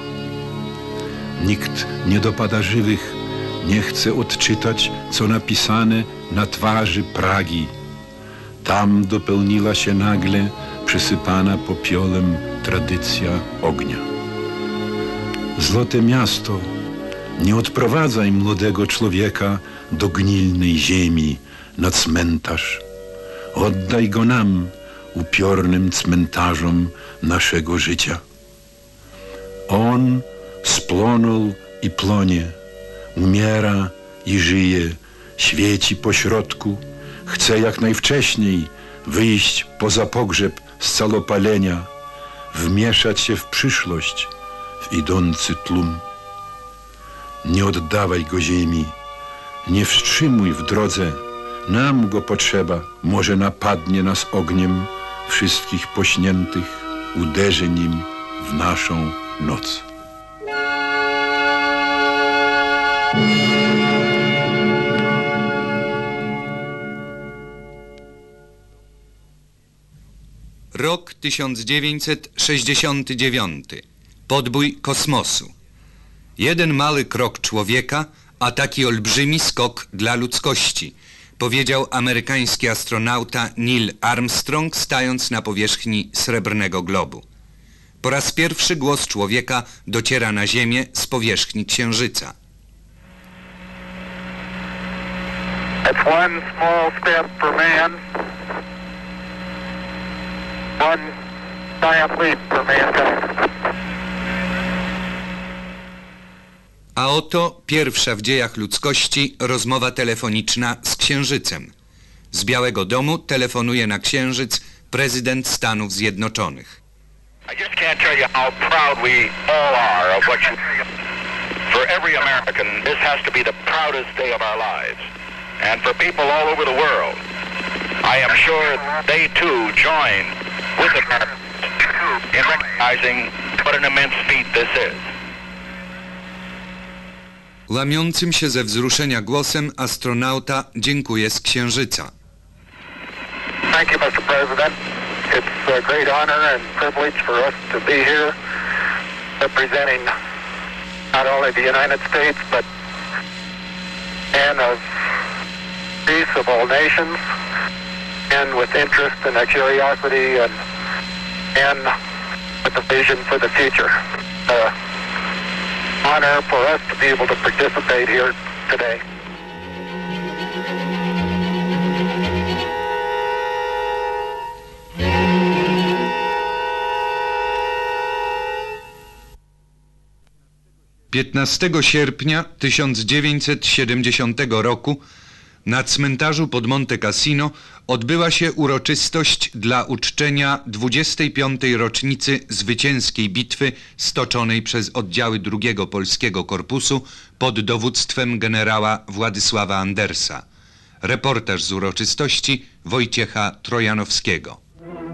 Nikt nie dopada żywych, nie chce odczytać, co napisane na twarzy Pragi. Tam dopełniła się nagle przysypana popiołem tradycja ognia. Złote miasto, nie odprowadzaj młodego człowieka do gnilnej ziemi na cmentarz. Oddaj go nam, upiornym cmentarzom naszego życia. On splonął i płonie, umiera i żyje, świeci pośrodku, chce jak najwcześniej wyjść poza pogrzeb z calopalenia, wmieszać się w przyszłość, w idący tłum. Nie oddawaj go ziemi, nie wstrzymuj w drodze, nam go potrzeba, może napadnie nas ogniem wszystkich pośniętych, uderzy nim w naszą noc. Rok tysiąc dziewięćset sześćdziesiąty dziewiąty. Podbój kosmosu. Jeden mały krok człowieka, a taki olbrzymi skok dla ludzkości, powiedział amerykański astronauta Neil Armstrong, stając na powierzchni srebrnego globu. Po raz pierwszy głos człowieka dociera na Ziemię z powierzchni Księżyca. It's one small step for man, one giant leap for mankind. A oto pierwsza w dziejach ludzkości rozmowa telefoniczna z Księżycem. Z Białego Domu telefonuje na Księżyc prezydent Stanów Zjednoczonych. I just can't tell you how proud we all are of what you... For every American, this has to be the proudest day of our lives. And for people all over the world, I am sure they too join with Americans in recognizing what an immense feat this is. Łamiącym się ze wzruszenia głosem astronauta dziękuję z Księżyca. Thank you, mister President. It's a great honor and privilege for us to be here representing not only the United States but men of peace of all nations, and with interest and a curiosity and and with a vision for the future. Uh, honor for us to be able to participate here today. piętnastego sierpnia tysiąc dziewięćset siedemdziesiątego roku na cmentarzu pod Monte Cassino odbyła się uroczystość dla uczczenia dwudziestej piątej rocznicy zwycięskiej bitwy stoczonej przez oddziały drugiego Polskiego Korpusu pod dowództwem generała Władysława Andersa. Reportaż z uroczystości Wojciecha Trojanowskiego.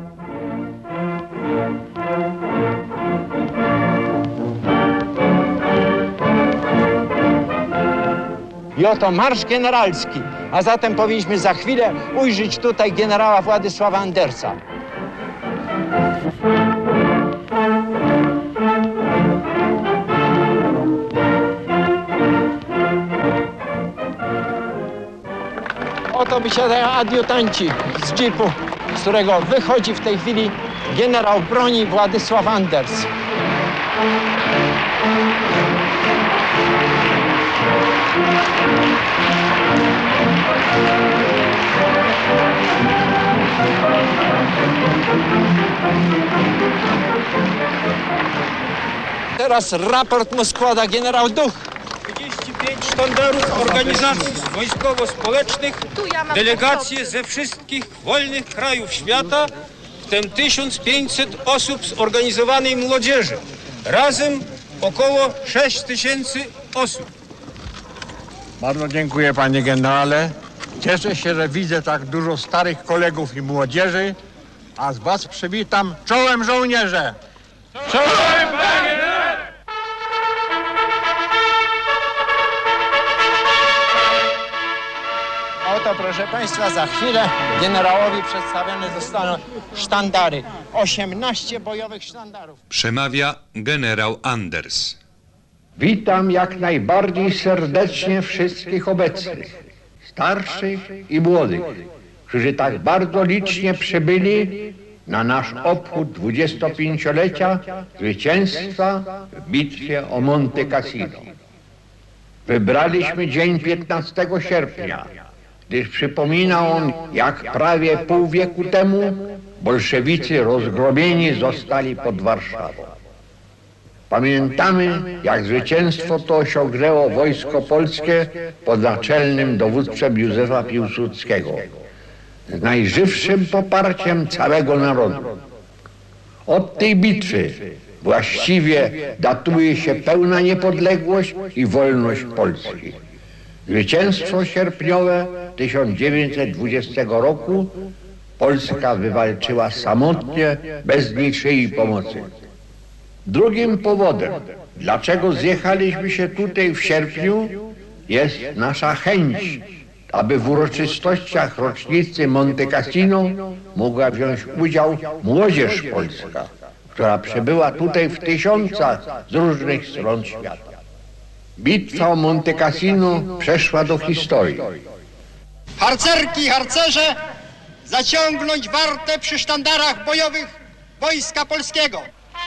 I oto marsz generalski, a zatem powinniśmy za chwilę ujrzeć tutaj generała Władysława Andersa. Oto wysiadają adiutanci z jeepu, z którego wychodzi w tej chwili generał broni Władysław Anders. Teraz raport mu składa generał Duch. trzydzieści pięć sztandarów organizacji wojskowo-społecznych, delegacje ze wszystkich wolnych krajów świata, w tym tysiąc pięćset osób zorganizowanej młodzieży. Razem około sześć tysięcy osób. Bardzo dziękuję, panie generale. Cieszę się, że widzę tak dużo starych kolegów i młodzieży, a z was przywitam czołem żołnierze! Czołem, panie generale! Oto, proszę państwa, za chwilę generałowi przedstawione zostaną sztandary. osiemnaście bojowych sztandarów. Przemawia generał Anders. Witam jak najbardziej serdecznie wszystkich obecnych, starszych i młodych, którzy tak bardzo licznie przybyli na nasz obchód dwudziestopięciolecia zwycięstwa w bitwie o Monte Cassino. Wybraliśmy dzień piętnastego sierpnia, gdyż przypomina on, jak prawie pół wieku temu bolszewicy rozgromieni zostali pod Warszawą. Pamiętamy, jak zwycięstwo to osiągnęło wojsko polskie pod naczelnym dowództwem Józefa Piłsudskiego, z najżywszym poparciem całego narodu. Od tej bitwy właściwie datuje się pełna niepodległość i wolność Polski. Zwycięstwo sierpniowe tysiąc dziewięćset dwudziestego roku Polska wywalczyła samotnie, bez niczyjej pomocy. Drugim powodem, dlaczego zjechaliśmy się tutaj w sierpniu, jest nasza chęć, aby w uroczystościach rocznicy Monte Cassino mogła wziąć udział młodzież polska, która przybyła tutaj w tysiącach z różnych stron świata. Bitwa o Monte Cassino przeszła do historii. Harcerki i harcerze, zaciągnąć wartę przy sztandarach bojowych Wojska Polskiego.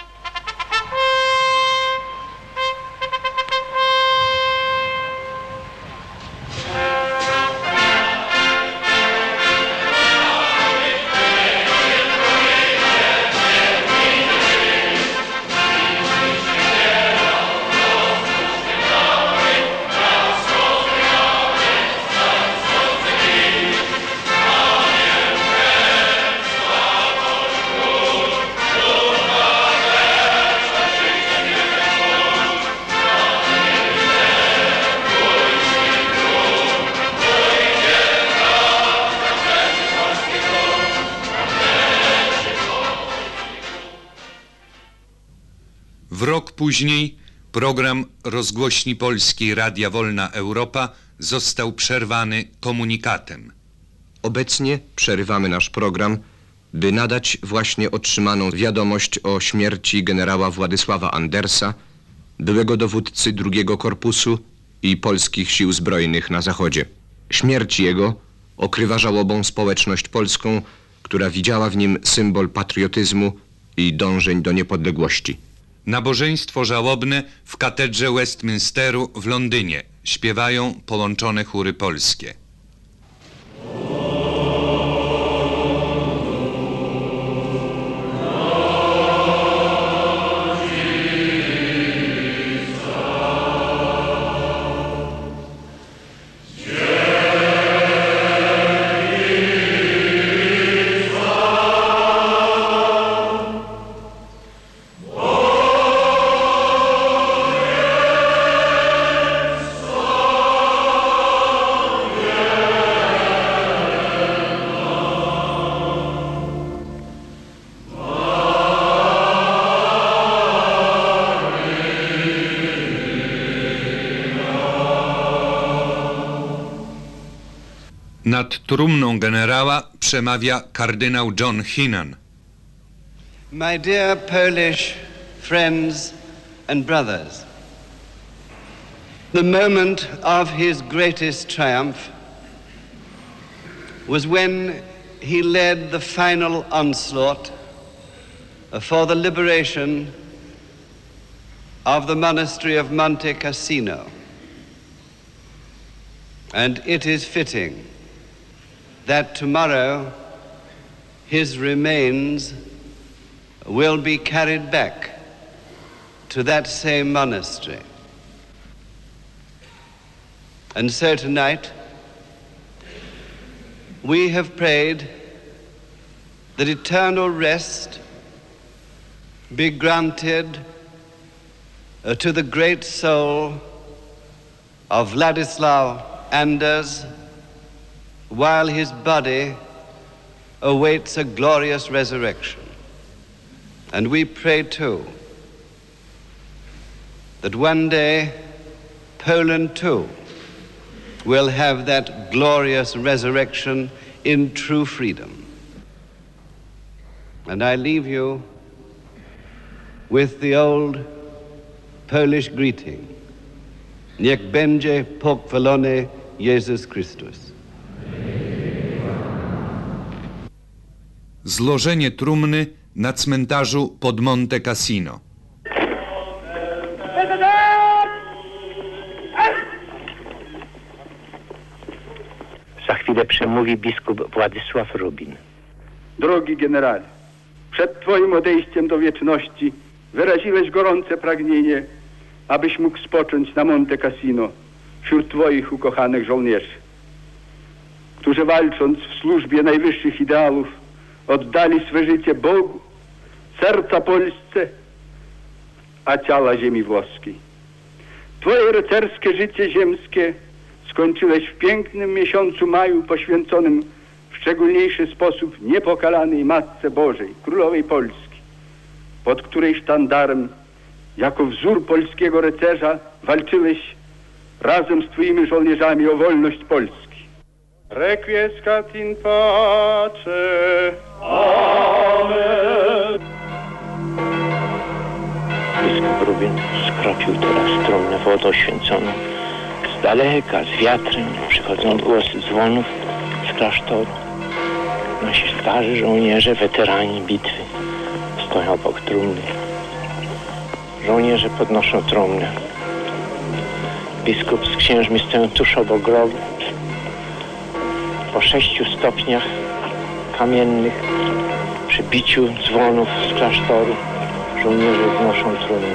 W rok później program rozgłośni polskiej Radia Wolna Europa został przerwany komunikatem. Obecnie przerywamy nasz program, by nadać właśnie otrzymaną wiadomość o śmierci generała Władysława Andersa, byłego dowódcy drugiego Korpusu i polskich sił zbrojnych na Zachodzie. Śmierć jego okrywa żałobą społeczność polską, która widziała w nim symbol patriotyzmu i dążeń do niepodległości. Nabożeństwo żałobne w katedrze Westminsteru w Londynie. Śpiewają połączone chóry polskie. Nad trumną generała przemawia kardynał John Heenan. My dear Polish friends and brothers, the moment of his greatest triumph was when he led the final onslaught for the liberation of the monastery of Monte Cassino. And it is fitting that tomorrow his remains will be carried back to that same monastery. And so tonight, we have prayed that eternal rest be granted uh, to the great soul of Władysław Anders, while his body awaits a glorious resurrection. And we pray too that one day Poland too will have that glorious resurrection in true freedom. And I leave you with the old Polish greeting. Niech będzie pochwalony Jezus Chrystus. Złożenie trumny na cmentarzu pod Monte Cassino. Za chwilę przemówi biskup Władysław Rubin. Drogi generale, przed Twoim odejściem do wieczności wyraziłeś gorące pragnienie, abyś mógł spocząć na Monte Cassino wśród Twoich ukochanych żołnierzy, którzy walcząc w służbie najwyższych ideałów oddali swe życie Bogu, serca Polsce, a ciała ziemi włoskiej. Twoje rycerskie życie ziemskie skończyłeś w pięknym miesiącu maju poświęconym w szczególniejszy sposób niepokalanej Matce Bożej, Królowej Polski, pod której sztandarem jako wzór polskiego rycerza walczyłeś razem z Twoimi żołnierzami o wolność Polski. Requiescat in pace. Amen. Biskup Rubin skropił teraz trumnę wodą święconą. Z daleka, z wiatrem przychodzą głosy dzwonów z klasztoru. Nasi starzy żołnierze, weterani bitwy stoją obok trumny. Żołnierze podnoszą trumnę. Biskup z księżmi stoją tuż obok grobu. Po sześciu stopniach kamiennych przy biciu dzwonów z klasztoru żołnierze wnoszą trumnę.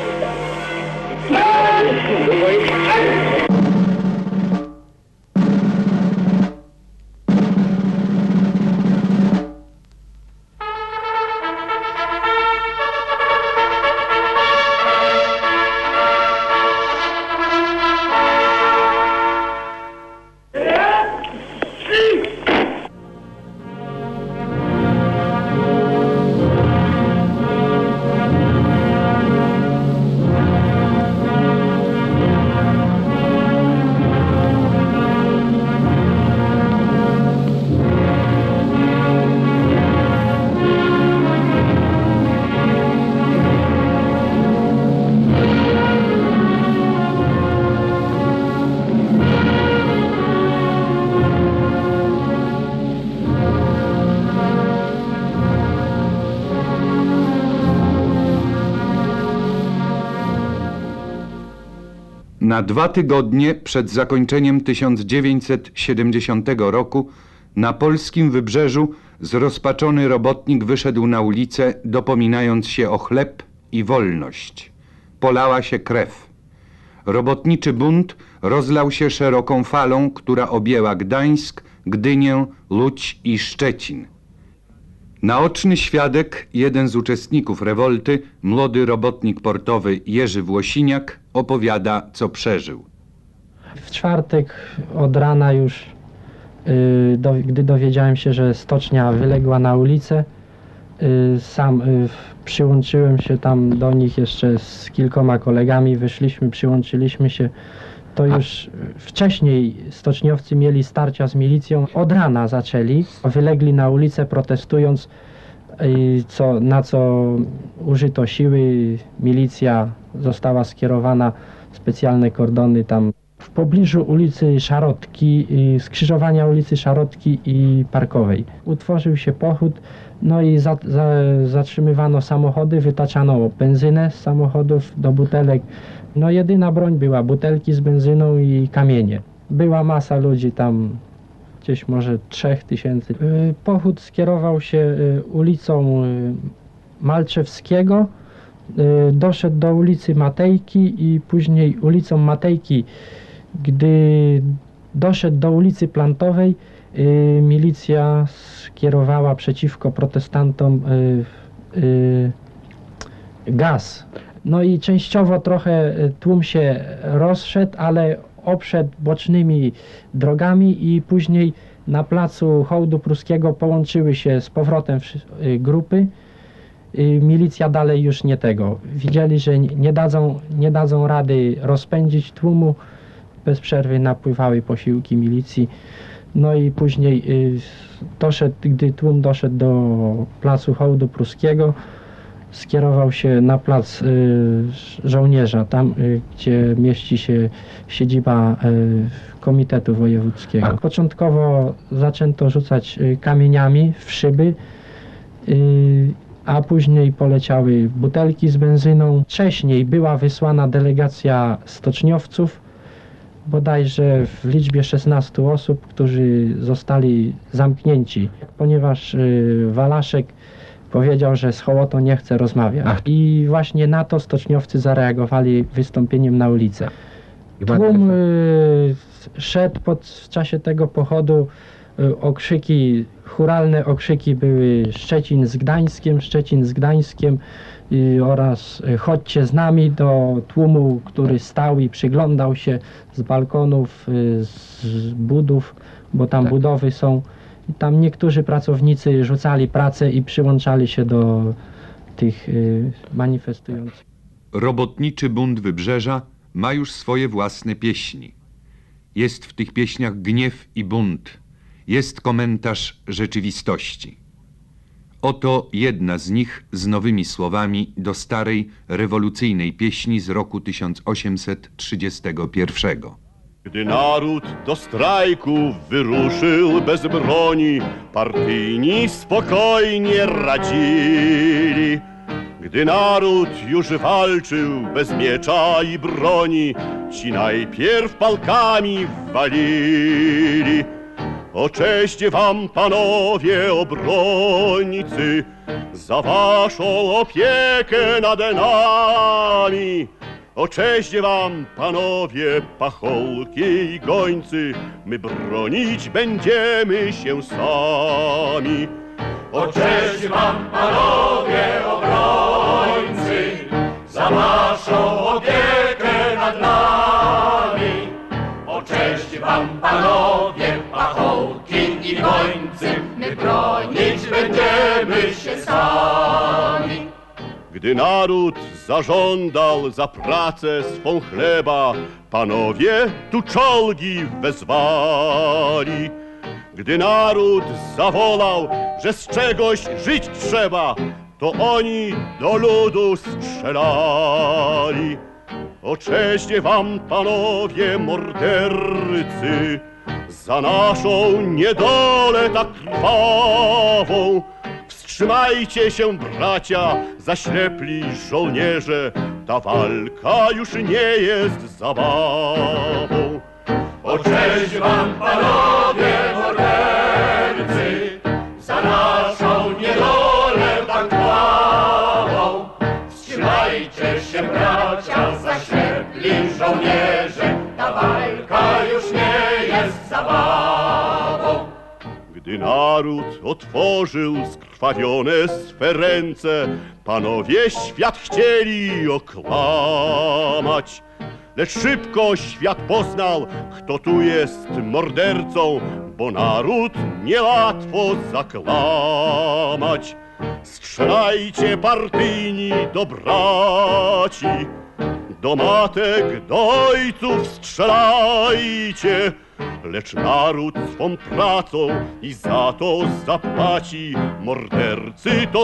Na dwa tygodnie przed zakończeniem tysiąc dziewięćset siedemdziesiątego roku na polskim wybrzeżu zrozpaczony robotnik wyszedł na ulicę, dopominając się o chleb i wolność. Polała się krew. Robotniczy bunt rozlał się szeroką falą, która objęła Gdańsk, Gdynię, Łódź i Szczecin. Naoczny świadek, jeden z uczestników rewolty, młody robotnik portowy Jerzy Włosiniak, opowiada, co przeżył. W czwartek od rana już, yy, do, gdy dowiedziałem się, że stocznia wyległa na ulicę, yy, sam yy, przyłączyłem się tam do nich jeszcze z kilkoma kolegami, wyszliśmy, przyłączyliśmy się. To już wcześniej stoczniowcy mieli starcia z milicją. Od rana zaczęli, wylegli na ulicę protestując, co, na co użyto siły. Milicja została skierowana, specjalne kordony tam. W pobliżu ulicy Szarotki, skrzyżowania ulicy Szarotki i Parkowej. Utworzył się pochód, no i za, za, zatrzymywano samochody, wytaczano benzynę z samochodów do butelek. No jedyna broń była butelki z benzyną i kamienie. Była masa ludzi tam, gdzieś może trzech tysięcy. Pochód skierował się ulicą Malczewskiego, doszedł do ulicy Matejki i później ulicą Matejki, gdy doszedł do ulicy Plantowej, milicja skierowała przeciwko protestantom gaz. No i częściowo trochę tłum się rozszedł, ale obszedł bocznymi drogami i później na placu Hołdu Pruskiego połączyły się z powrotem grupy. Milicja dalej już nie tego. Widzieli, że nie dadzą, nie dadzą rady rozpędzić tłumu. Bez przerwy napływały posiłki milicji. No i później doszedł, gdy tłum doszedł do placu Hołdu Pruskiego, skierował się na plac y, żołnierza, tam y, gdzie mieści się siedziba y, Komitetu Wojewódzkiego. A. Początkowo zaczęto rzucać y, kamieniami w szyby, y, a później poleciały butelki z benzyną. Wcześniej była wysłana delegacja stoczniowców bodajże w liczbie szesnastu osób, którzy zostali zamknięci, ponieważ y, Walaszek powiedział, że z Hołotą nie chce rozmawiać. Ach. I właśnie na to stoczniowcy zareagowali wystąpieniem na ulicę. Tłum y, szedł pod, w czasie tego pochodu, y, okrzyki, churalne okrzyki były Szczecin z Gdańskiem, Szczecin z Gdańskiem y, oraz y, chodźcie z nami, do tłumu, który stał i przyglądał się z balkonów, y, z budów, bo tam tak. budowy są. I tam niektórzy pracownicy rzucali pracę i przyłączali się do tych y, manifestujących. Robotniczy Bunt Wybrzeża ma już swoje własne pieśni. Jest w tych pieśniach gniew i bunt. Jest komentarz rzeczywistości. Oto jedna z nich z nowymi słowami do starej, rewolucyjnej pieśni z roku tysiąc osiemset trzydziestego pierwszego. Gdy naród do strajku wyruszył bez broni, partyjni spokojnie radzili. Gdy naród już walczył bez miecza i broni, ci najpierw palkami walili. O cześć wam, panowie obrońcy, za waszą opiekę nad nami. O cześć wam, panowie pacholki i gońcy, my bronić będziemy się sami. O cześć wam, panowie obrońcy, za waszą opiekę nad nami. O cześć wam, panowie pacholki i gońcy, my bronić będziemy się sami. Gdy naród zażądał za pracę swą chleba, panowie tu czołgi wezwali. Gdy naród zawolał, że z czegoś żyć trzeba, to oni do ludu strzelali. O cześć wam, panowie mordercy, za naszą niedolę tak krwawą. Wstrzymajcie się, bracia, zaślepli żołnierze, ta walka już nie jest zabawą. O cześć wam, panowie mordercy, za naszą niedolę tak krwawą. Wstrzymajcie się, bracia, zaślepli żołnierze, ta walka już nie jest zabawą. Gdy naród otworzył skrwawione swe ręce, panowie świat chcieli okłamać. Lecz szybko świat poznał, kto tu jest mordercą, bo naród niełatwo zakłamać. Strzelajcie partyjni do braci, do matek, do ojców strzelajcie, lecz naród swą pracą i za to zapłaci. Mordercy, to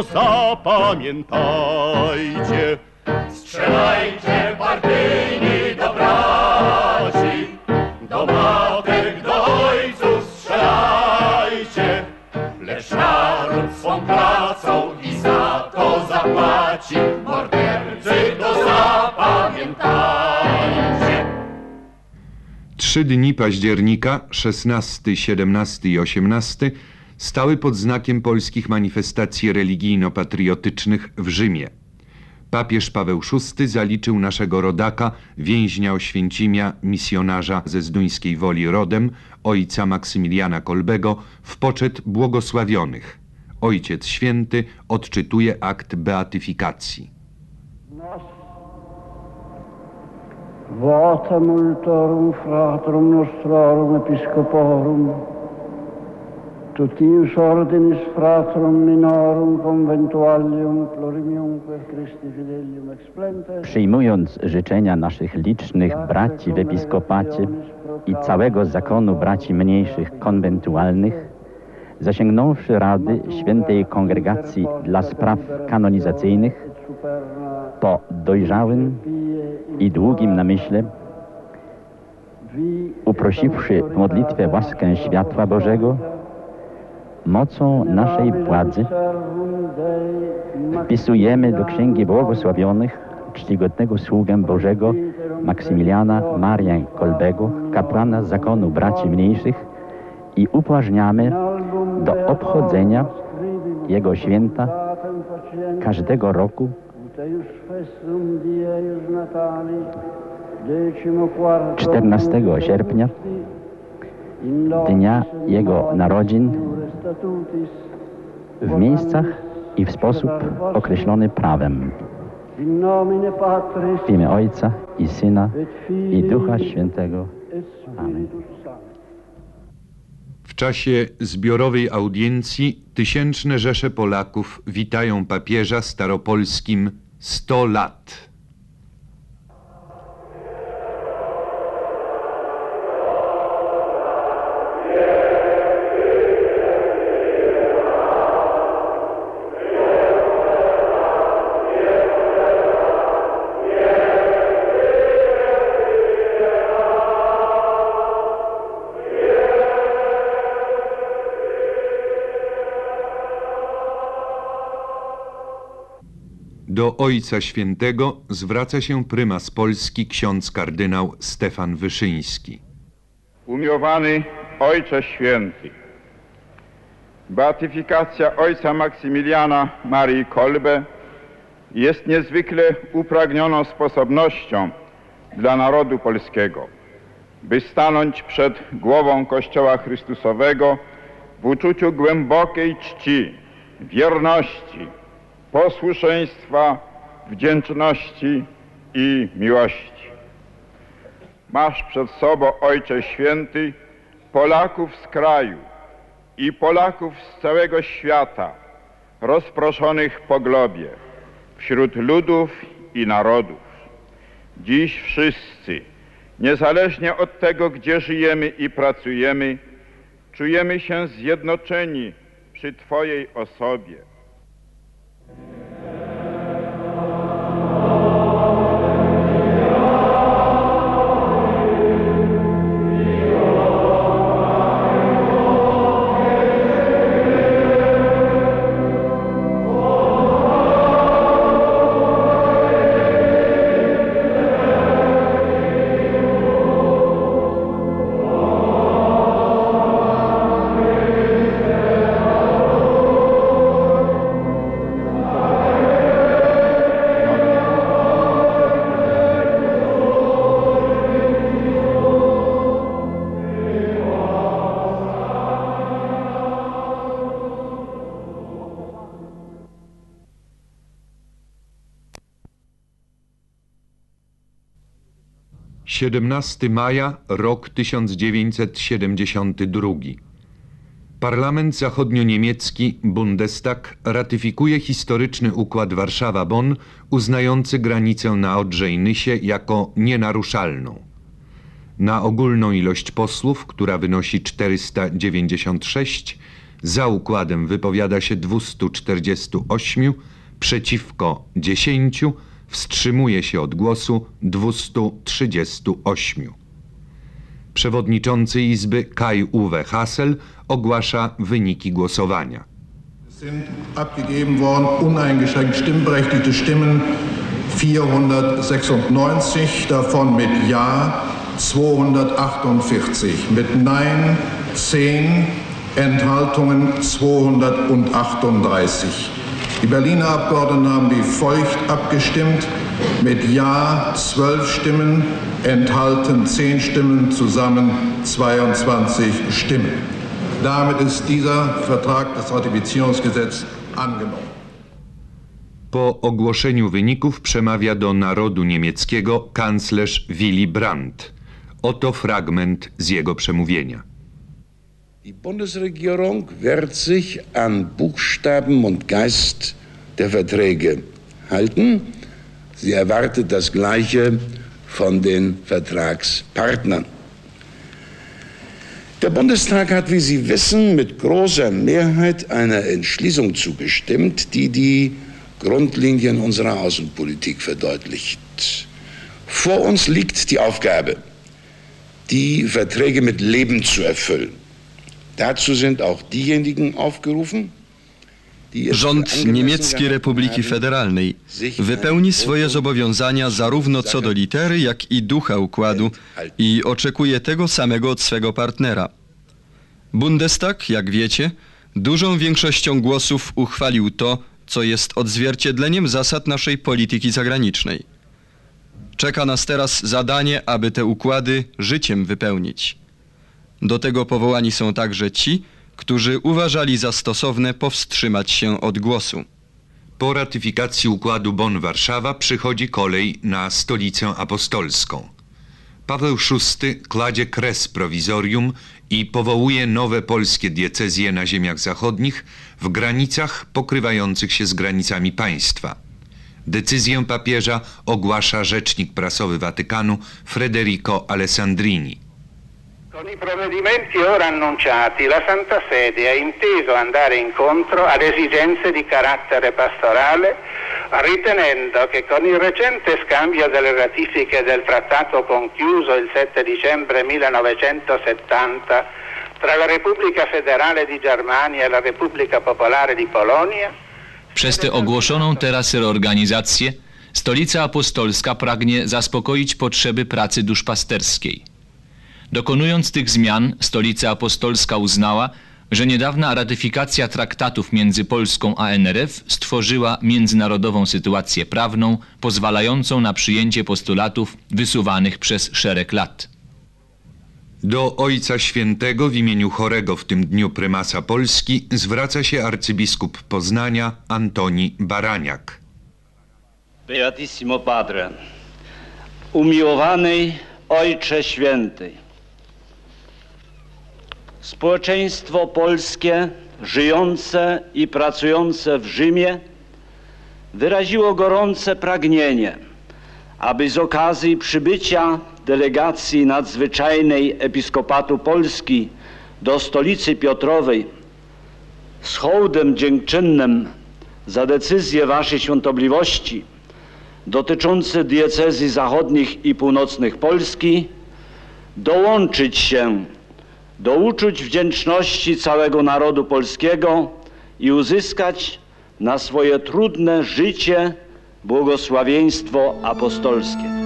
zapamiętajcie. Strzelajcie partyjni do braci, do matek, do ojców strzelajcie, lecz naród swą pracą i za to zapłaci. Mordercy, to zapamiętajcie. Trzy dni października, szesnasty, siedemnasty i osiemnasty, stały pod znakiem polskich manifestacji religijno-patriotycznych w Rzymie. Papież Paweł szósty zaliczył naszego rodaka, więźnia Oświęcimia, misjonarza ze Zduńskiej Woli rodem, ojca Maksymiliana Kolbego, w poczet błogosławionych. Ojciec Święty odczytuje akt beatyfikacji. Vota multorum fratrum nostrorum episcoporum, tutius ordinis fratrum minorum conventualium plurimiumque Christi fidelium explentes. Przyjmując życzenia naszych licznych braci w episkopacie i całego zakonu braci mniejszych konwentualnych, zasięgnąwszy rady Świętej Kongregacji dla spraw kanonizacyjnych, po dojrzałym i długim namyśle, uprosiwszy w modlitwę łaskę światła Bożego, mocą naszej władzy wpisujemy do Księgi Błogosławionych czcigodnego sługę Bożego Maksymiliana Marię Kolbego, kapłana zakonu braci mniejszych, i upoważniamy do obchodzenia jego święta każdego roku czternastego sierpnia, dnia jego narodzin, w miejscach i w sposób określony prawem. W imię Ojca i Syna i Ducha Świętego. Amen. W czasie zbiorowej audiencji tysięczne rzesze Polaków witają papieża staropolskim sto lat. Do Ojca Świętego zwraca się prymas Polski ksiądz kardynał Stefan Wyszyński. Umiłowany Ojcze Święty, beatyfikacja Ojca Maksymiliana Marii Kolbe jest niezwykle upragnioną sposobnością dla narodu polskiego, by stanąć przed głową Kościoła Chrystusowego w uczuciu głębokiej czci, wierności, posłuszeństwa, wdzięczności i miłości. Masz przed sobą, Ojcze Święty, Polaków z kraju i Polaków z całego świata, rozproszonych po globie, wśród ludów i narodów. Dziś wszyscy, niezależnie od tego, gdzie żyjemy i pracujemy, czujemy się zjednoczeni przy Twojej osobie. siedemnastego maja, rok tysiąc dziewięćset siedemdziesiąty drugi. Parlament zachodnio-niemiecki Bundestag ratyfikuje historyczny układ Warszawa-Bonn uznający granicę na Odrze i Nysie jako nienaruszalną. Na ogólną ilość posłów, która wynosi czterysta dziewięćdziesiąt sześć, za układem wypowiada się dwieście czterdzieści osiem, przeciwko dziesięć, wstrzymuje się od głosu dwieście trzydzieści osiem. Przewodniczący Izby Kai-Uwe Hassel ogłasza wyniki głosowania. Sind abgegeben worden uneingeschränkt stimmberechtigte Stimmen vierhundertsechsundneunzig, davon mit Ja zweihundertachtundvierzig, mit Nein zehn, Enthaltungen zweihundertachtunddreißig. Die Berliner Abgeordneten haben wie folgt abgestimmt: mit Ja zwölf Stimmen, enthalten zehn Stimmen, zusammen zweiundzwanzig Stimmen. Damit ist dieser Vertrag, das Ratifizierungsgesetz, angenommen. Po ogłoszeniu wyników przemawia do narodu niemieckiego kanclerz Willy Brandt. Oto fragment z jego przemówienia. Die Bundesregierung wird sich an Buchstaben und Geist der Verträge halten. Sie erwartet das Gleiche von den Vertragspartnern. Der Bundestag hat, wie Sie wissen, mit großer Mehrheit einer Entschließung zugestimmt, die die Grundlinien unserer Außenpolitik verdeutlicht. Vor uns liegt die Aufgabe, die Verträge mit Leben zu erfüllen. Dazu sind auch diejenigen aufgerufen, Rząd Niemieckiej Republiki Federalnej wypełni swoje zobowiązania zarówno co do litery, jak i ducha układu i oczekuje tego samego od swego partnera. Bundestag, jak wiecie, dużą większością głosów uchwalił to, co jest odzwierciedleniem zasad naszej polityki zagranicznej. Czeka nas teraz zadanie, aby te układy życiem wypełnić. Do tego powołani są także ci, którzy uważali za stosowne powstrzymać się od głosu. Po ratyfikacji układu Bonn-Warszawa przychodzi kolej na stolicę apostolską. Paweł szósty kładzie kres prowizorium i powołuje nowe polskie diecezje na ziemiach zachodnich w granicach pokrywających się z granicami państwa. Decyzję papieża ogłasza rzecznik prasowy Watykanu Federico Alessandrini. Con i provvedimenti ora annunciati, la Santa Sede ha inteso andare incontro ad esigenze di carattere pastorale, ritenendo che con il recente scambio delle ratifiche del trattato conchiuso il sette dicembre millenovecentosettanta tra la Repubblica Federale di Germania e la Repubblica Popolare di Polonia, przez tę ogłoszoną teraz reorganizację Stolica Apostolska pragnie zaspokoić potrzeby pracy duszpasterskiej. Dokonując tych zmian, Stolica Apostolska uznała, że niedawna ratyfikacja traktatów między Polską a N R F stworzyła międzynarodową sytuację prawną pozwalającą na przyjęcie postulatów wysuwanych przez szereg lat. Do Ojca Świętego w imieniu chorego w tym dniu prymasa Polski zwraca się arcybiskup Poznania Antoni Baraniak. Beatissimo Padre, umiłowany Ojcze Święty, społeczeństwo polskie żyjące i pracujące w Rzymie wyraziło gorące pragnienie, aby z okazji przybycia delegacji nadzwyczajnej Episkopatu Polski do stolicy Piotrowej z hołdem dziękczynnym za decyzję Waszej Świątobliwości dotyczące diecezji zachodnich i północnych Polski dołączyć się do uczuć wdzięczności całego narodu polskiego i uzyskać na swoje trudne życie błogosławieństwo apostolskie.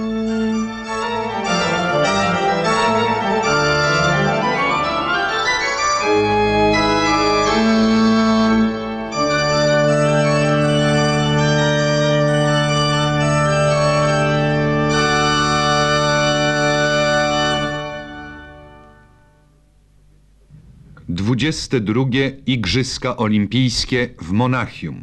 dwudzieste drugie Igrzyska Olimpijskie w Monachium.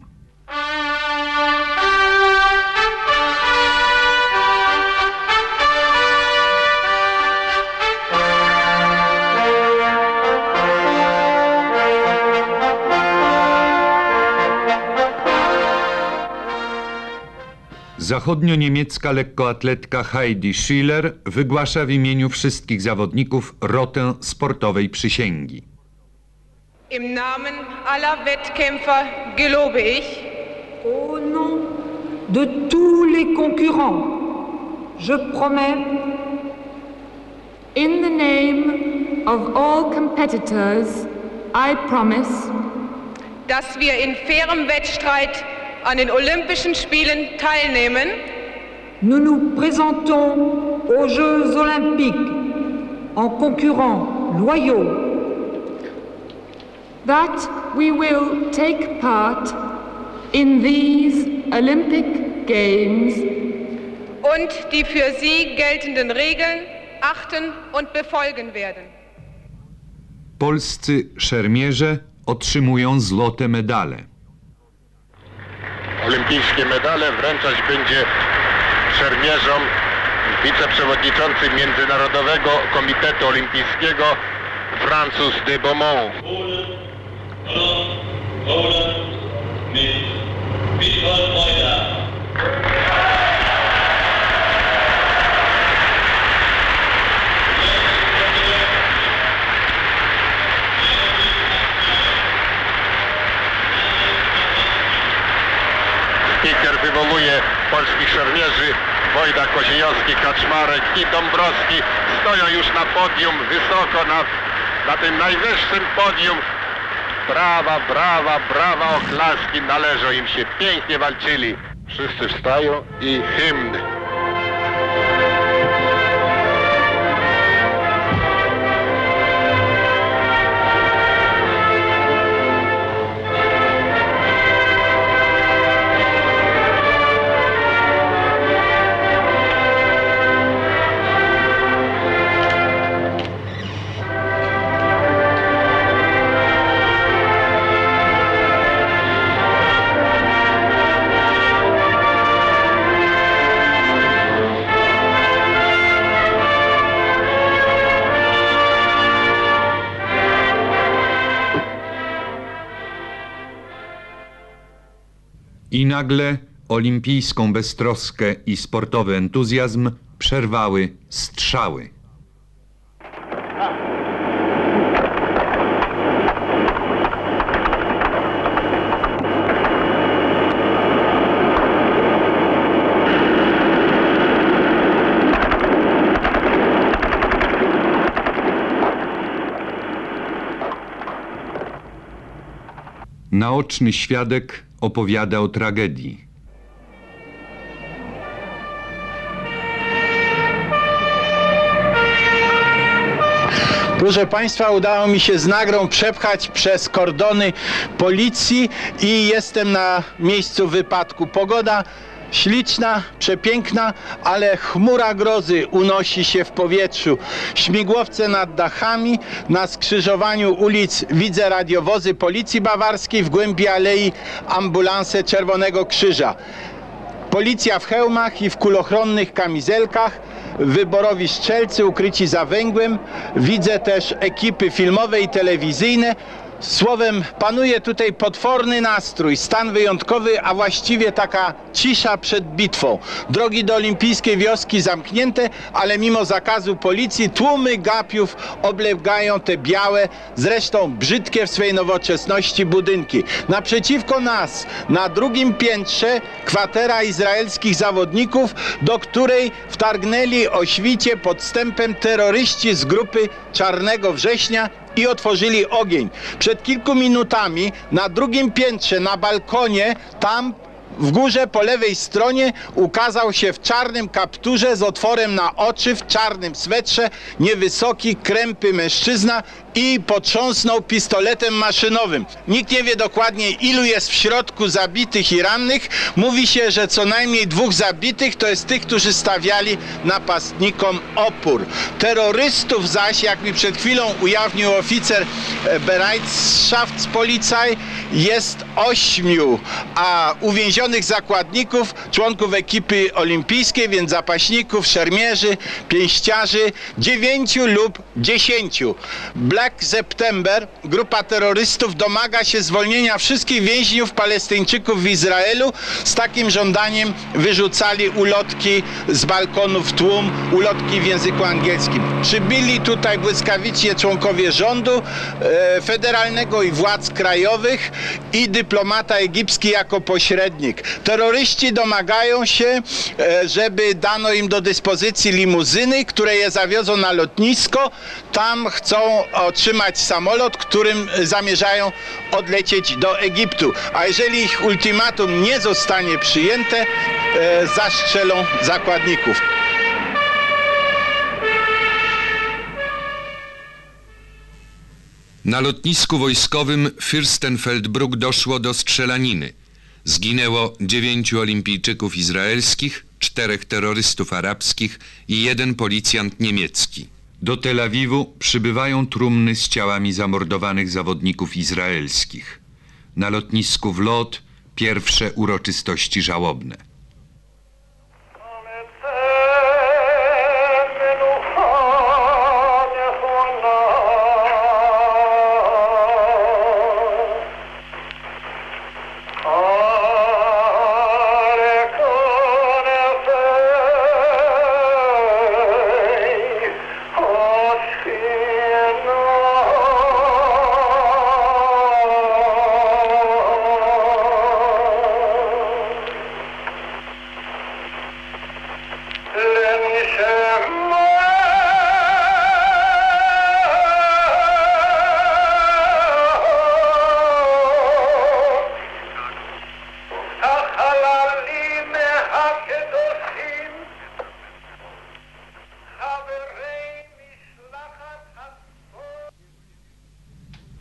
Zachodnio-niemiecka lekkoatletka Heidi Schiller wygłasza w imieniu wszystkich zawodników rotę sportowej przysięgi. Im Namen aller Wettkämpfer gelobe ich, au nom de tous les concurrents, je promets, in the name of all competitors, I promise, dass wir in fairem Wettstreit an den Olympischen Spielen teilnehmen. Nous nous présentons aux Jeux Olympiques en concurrents loyaux. That we will take part in these Olympic Games und die für sie geltenden Regeln achten und befolgen werden. Polscy szermierze otrzymują złote medale. Olimpijskie medale wręczać będzie szermierzom wiceprzewodniczący Międzynarodowego Komitetu Olimpijskiego Francis de Beaumont. Speaker wywołuje polskich szermierzy. Wojda Koziejowski, Kaczmarek i Dąbrowski stoją już na podium, wysoko na, na tym najwyższym podium brawa, brawa, brawa, oklaski należą im się, pięknie walczyli. Wszyscy wstają i hymn. I nagle olimpijską beztroskę i sportowy entuzjazm przerwały strzały. Naoczny świadek opowiada o tragedii. Proszę Państwa, udało mi się z nagrą przepchać przez kordony policji i jestem na miejscu wypadku. Pogoda śliczna, przepiękna, ale chmura grozy unosi się w powietrzu. Śmigłowce nad dachami, na skrzyżowaniu ulic widzę radiowozy Policji Bawarskiej, w głębi alei ambulanse Czerwonego Krzyża. Policja w hełmach i w kulochronnych kamizelkach, wyborowi strzelcy ukryci za węgłem. Widzę też ekipy filmowe i telewizyjne. Słowem, panuje tutaj potworny nastrój, stan wyjątkowy, a właściwie taka cisza przed bitwą. Drogi do olimpijskiej wioski zamknięte, ale mimo zakazu policji tłumy gapiów oblegają te białe, zresztą brzydkie w swej nowoczesności budynki. Naprzeciwko nas, na drugim piętrze, kwatera izraelskich zawodników, do której wtargnęli o świcie podstępem terroryści z grupy Czarnego Września i otworzyli ogień. Przed kilku minutami na drugim piętrze, na balkonie, tam w górze po lewej stronie ukazał się w czarnym kapturze z otworem na oczy, w czarnym swetrze, niewysoki, krępy mężczyzna i potrząsnął pistoletem maszynowym. Nikt nie wie dokładnie, ilu jest w środku zabitych i rannych. Mówi się, że co najmniej dwóch zabitych to jest tych, którzy stawiali napastnikom opór. Terrorystów zaś, jak mi przed chwilą ujawnił oficer Bereitschaftspolizei, jest ośmiu, a uwięzionych zakładników, członków ekipy olimpijskiej, więc zapaśników, szermierzy, pięściarzy, dziewięciu lub dziesięciu. Black September, grupa terrorystów, domaga się zwolnienia wszystkich więźniów palestyńczyków w Izraelu. Z takim żądaniem wyrzucali ulotki z balkonów tłum, ulotki w języku angielskim. Przybyli tutaj błyskawicznie członkowie rządu e, federalnego i władz krajowych i dyplomata egipski jako pośrednik. Terroryści domagają się, e, żeby dano im do dyspozycji limuzyny, które je zawiozą na lotnisko. Tam chcą otrzymać samolot, którym zamierzają odlecieć do Egiptu. A jeżeli ich ultimatum nie zostanie przyjęte, e, zastrzelą zakładników. Na lotnisku wojskowym Fürstenfeldbruck doszło do strzelaniny. Zginęło dziewięciu olimpijczyków izraelskich, czterech terrorystów arabskich i jeden policjant niemiecki. Do Tel Awiwu przybywają trumny z ciałami zamordowanych zawodników izraelskich. Na lotnisku w Lod pierwsze uroczystości żałobne.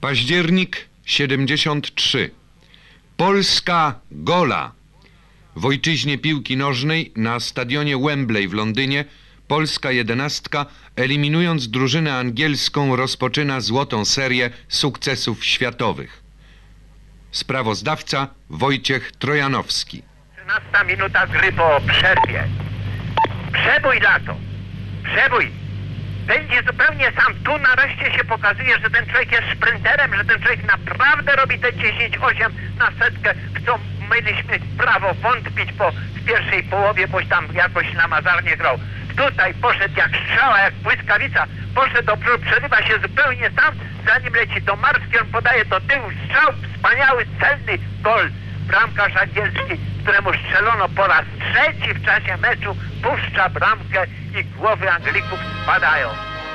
Październik siedemdziesiąt trzy. Polska gola. W ojczyźnie piłki nożnej na stadionie Wembley w Londynie polska jedenastka, eliminując drużynę angielską, rozpoczyna złotą serię sukcesów światowych. Sprawozdawca Wojciech Trojanowski. trzynasta minuta gry po przerwie. Przebój Lato. Przebój. Będzie zupełnie sam. Tu nareszcie się pokazuje, że ten człowiek jest sprinterem, że ten człowiek naprawdę robi te dziesięć osiem na setkę, w co mieliśmy prawo wątpić po w pierwszej połowie, boś tam jakoś namazarnie grał. Tutaj poszedł jak strzała, jak błyskawica, poszedł do przodu, przerywa się zupełnie sam, zanim leci do Marski, on podaje do tyłu strzał, wspaniały, celny gol. Bramkarz angielski, któremu strzelono po raz trzeci w czasie meczu, puszcza bramkę i głowy Anglików spadają.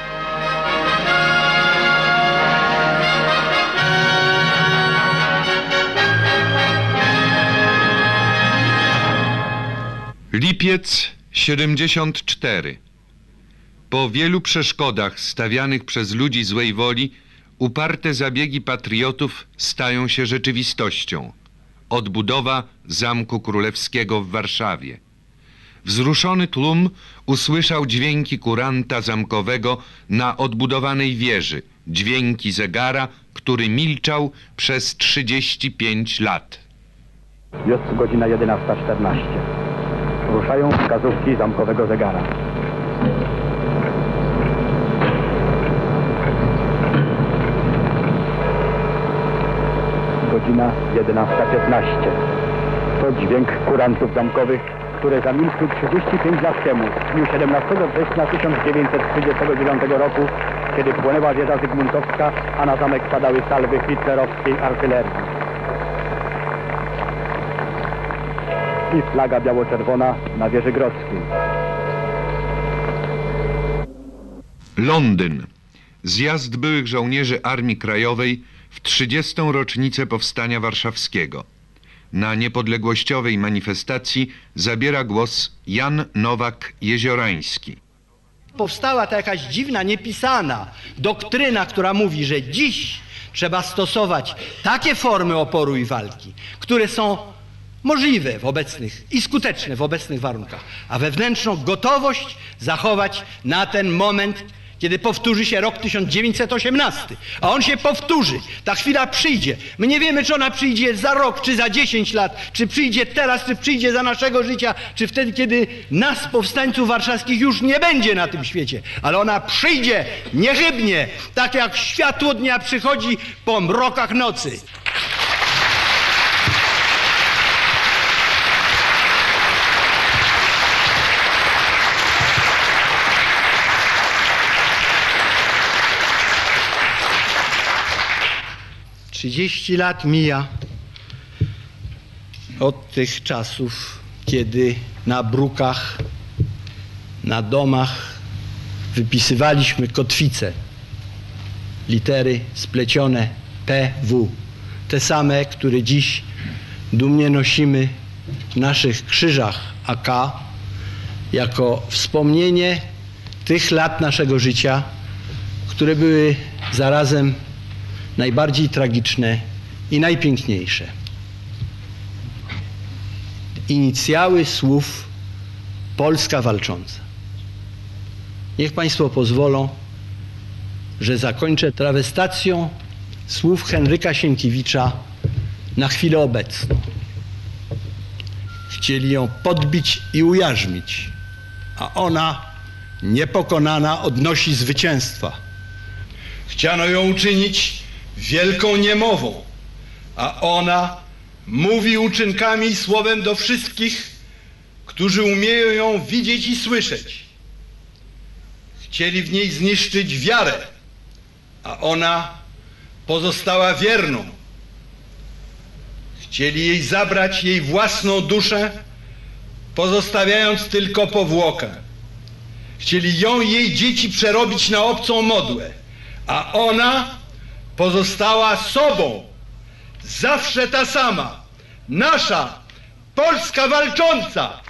Lipiec siedemdziesiąt cztery. Po wielu przeszkodach stawianych przez ludzi złej woli, uparte zabiegi patriotów stają się rzeczywistością. Odbudowa Zamku Królewskiego w Warszawie. Wzruszony tłum usłyszał dźwięki kuranta zamkowego na odbudowanej wieży, dźwięki zegara, który milczał przez trzydzieści pięć lat. Jest godzina jedenasta czternaście. Ruszają wskazówki zamkowego zegara. Godzina jedenasta piętnaście. To dźwięk kurantów zamkowych, które zamilkły trzydzieści pięć lat temu, w dniu siedemnastego września tysiąc dziewięćset trzydziestego dziewiątego roku, kiedy płonęła wieża Zygmuntowska, a na zamek padały salwy hitlerowskiej artylerii. I flaga biało-czerwona na wieży grodzkiej. Londyn. Zjazd byłych żołnierzy Armii Krajowej w trzydziestą rocznicę Powstania Warszawskiego. Na niepodległościowej manifestacji zabiera głos Jan Nowak-Jeziorański. Powstała ta jakaś dziwna, niepisana doktryna, która mówi, że dziś trzeba stosować takie formy oporu i walki, które są możliwe w obecnych i skuteczne w obecnych warunkach, a wewnętrzną gotowość zachować na ten moment, kiedy powtórzy się rok tysiąc dziewięćset osiemnasty. A on się powtórzy. Ta chwila przyjdzie. My nie wiemy, czy ona przyjdzie za rok, czy za dziesięć lat, czy przyjdzie teraz, czy przyjdzie za naszego życia, czy wtedy, kiedy nas, powstańców warszawskich, już nie będzie na tym świecie. Ale ona przyjdzie niechybnie, tak jak światło dnia przychodzi po mrokach nocy. trzydzieści lat mija od tych czasów, kiedy na brukach, na domach wypisywaliśmy kotwice, litery splecione P W, te same, które dziś dumnie nosimy w naszych krzyżach A K, jako wspomnienie tych lat naszego życia, które były zarazem najbardziej tragiczne i najpiękniejsze. Inicjały słów Polska walcząca. Niech Państwo pozwolą, że zakończę trawestacją słów Henryka Sienkiewicza na chwilę obecną. Chcieli ją podbić i ujarzmić, a ona, niepokonana, odnosi zwycięstwa. Chciano ją uczynić wielką niemową, a ona mówi uczynkami i słowem do wszystkich, którzy umieją ją widzieć i słyszeć. Chcieli w niej zniszczyć wiarę, a ona pozostała wierną. Chcieli jej zabrać jej własną duszę, pozostawiając tylko powłokę. Chcieli ją i jej dzieci przerobić na obcą modłę, a ona pozostała sobą, zawsze ta sama, nasza Polska walcząca.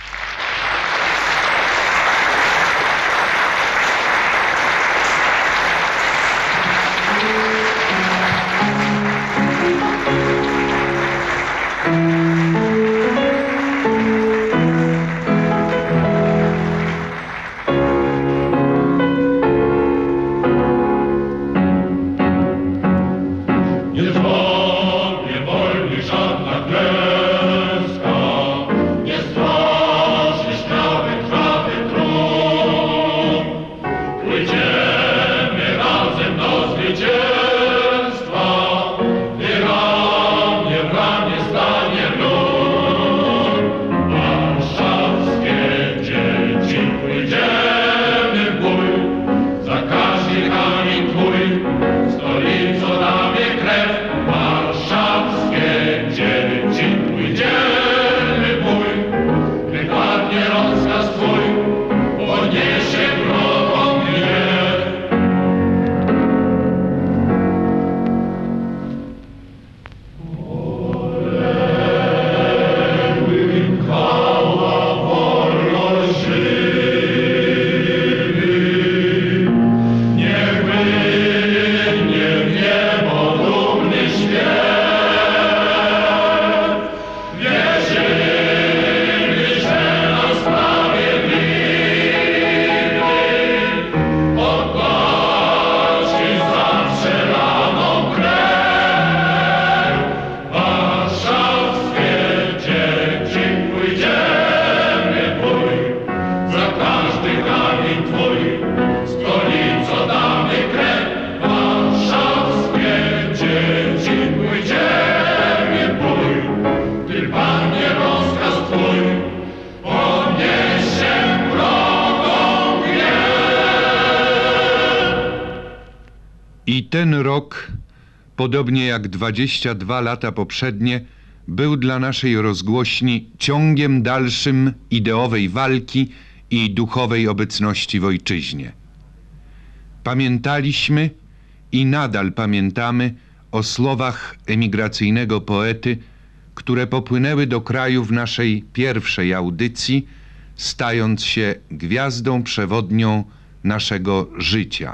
ten rok, podobnie jak dwadzieścia dwa lata poprzednie, był dla naszej rozgłośni ciągiem dalszym ideowej walki i duchowej obecności w ojczyźnie. Pamiętaliśmy i nadal pamiętamy o słowach emigracyjnego poety, które popłynęły do kraju w naszej pierwszej audycji, stając się gwiazdą przewodnią naszego życia.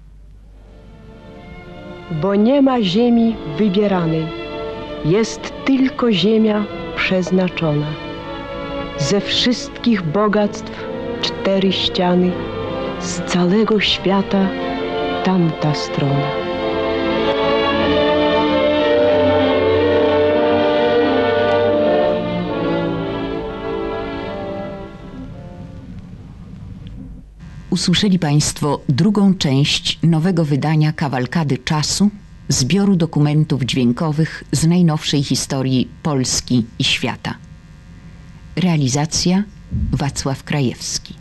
Bo nie ma ziemi wybieranej, jest tylko ziemia przeznaczona. Ze wszystkich bogactw cztery ściany, z całego świata tamta strona. Usłyszeli Państwo drugą część nowego wydania Kawalkady Czasu, zbioru dokumentów dźwiękowych z najnowszej historii Polski i świata. Realizacja Wacław Krajewski.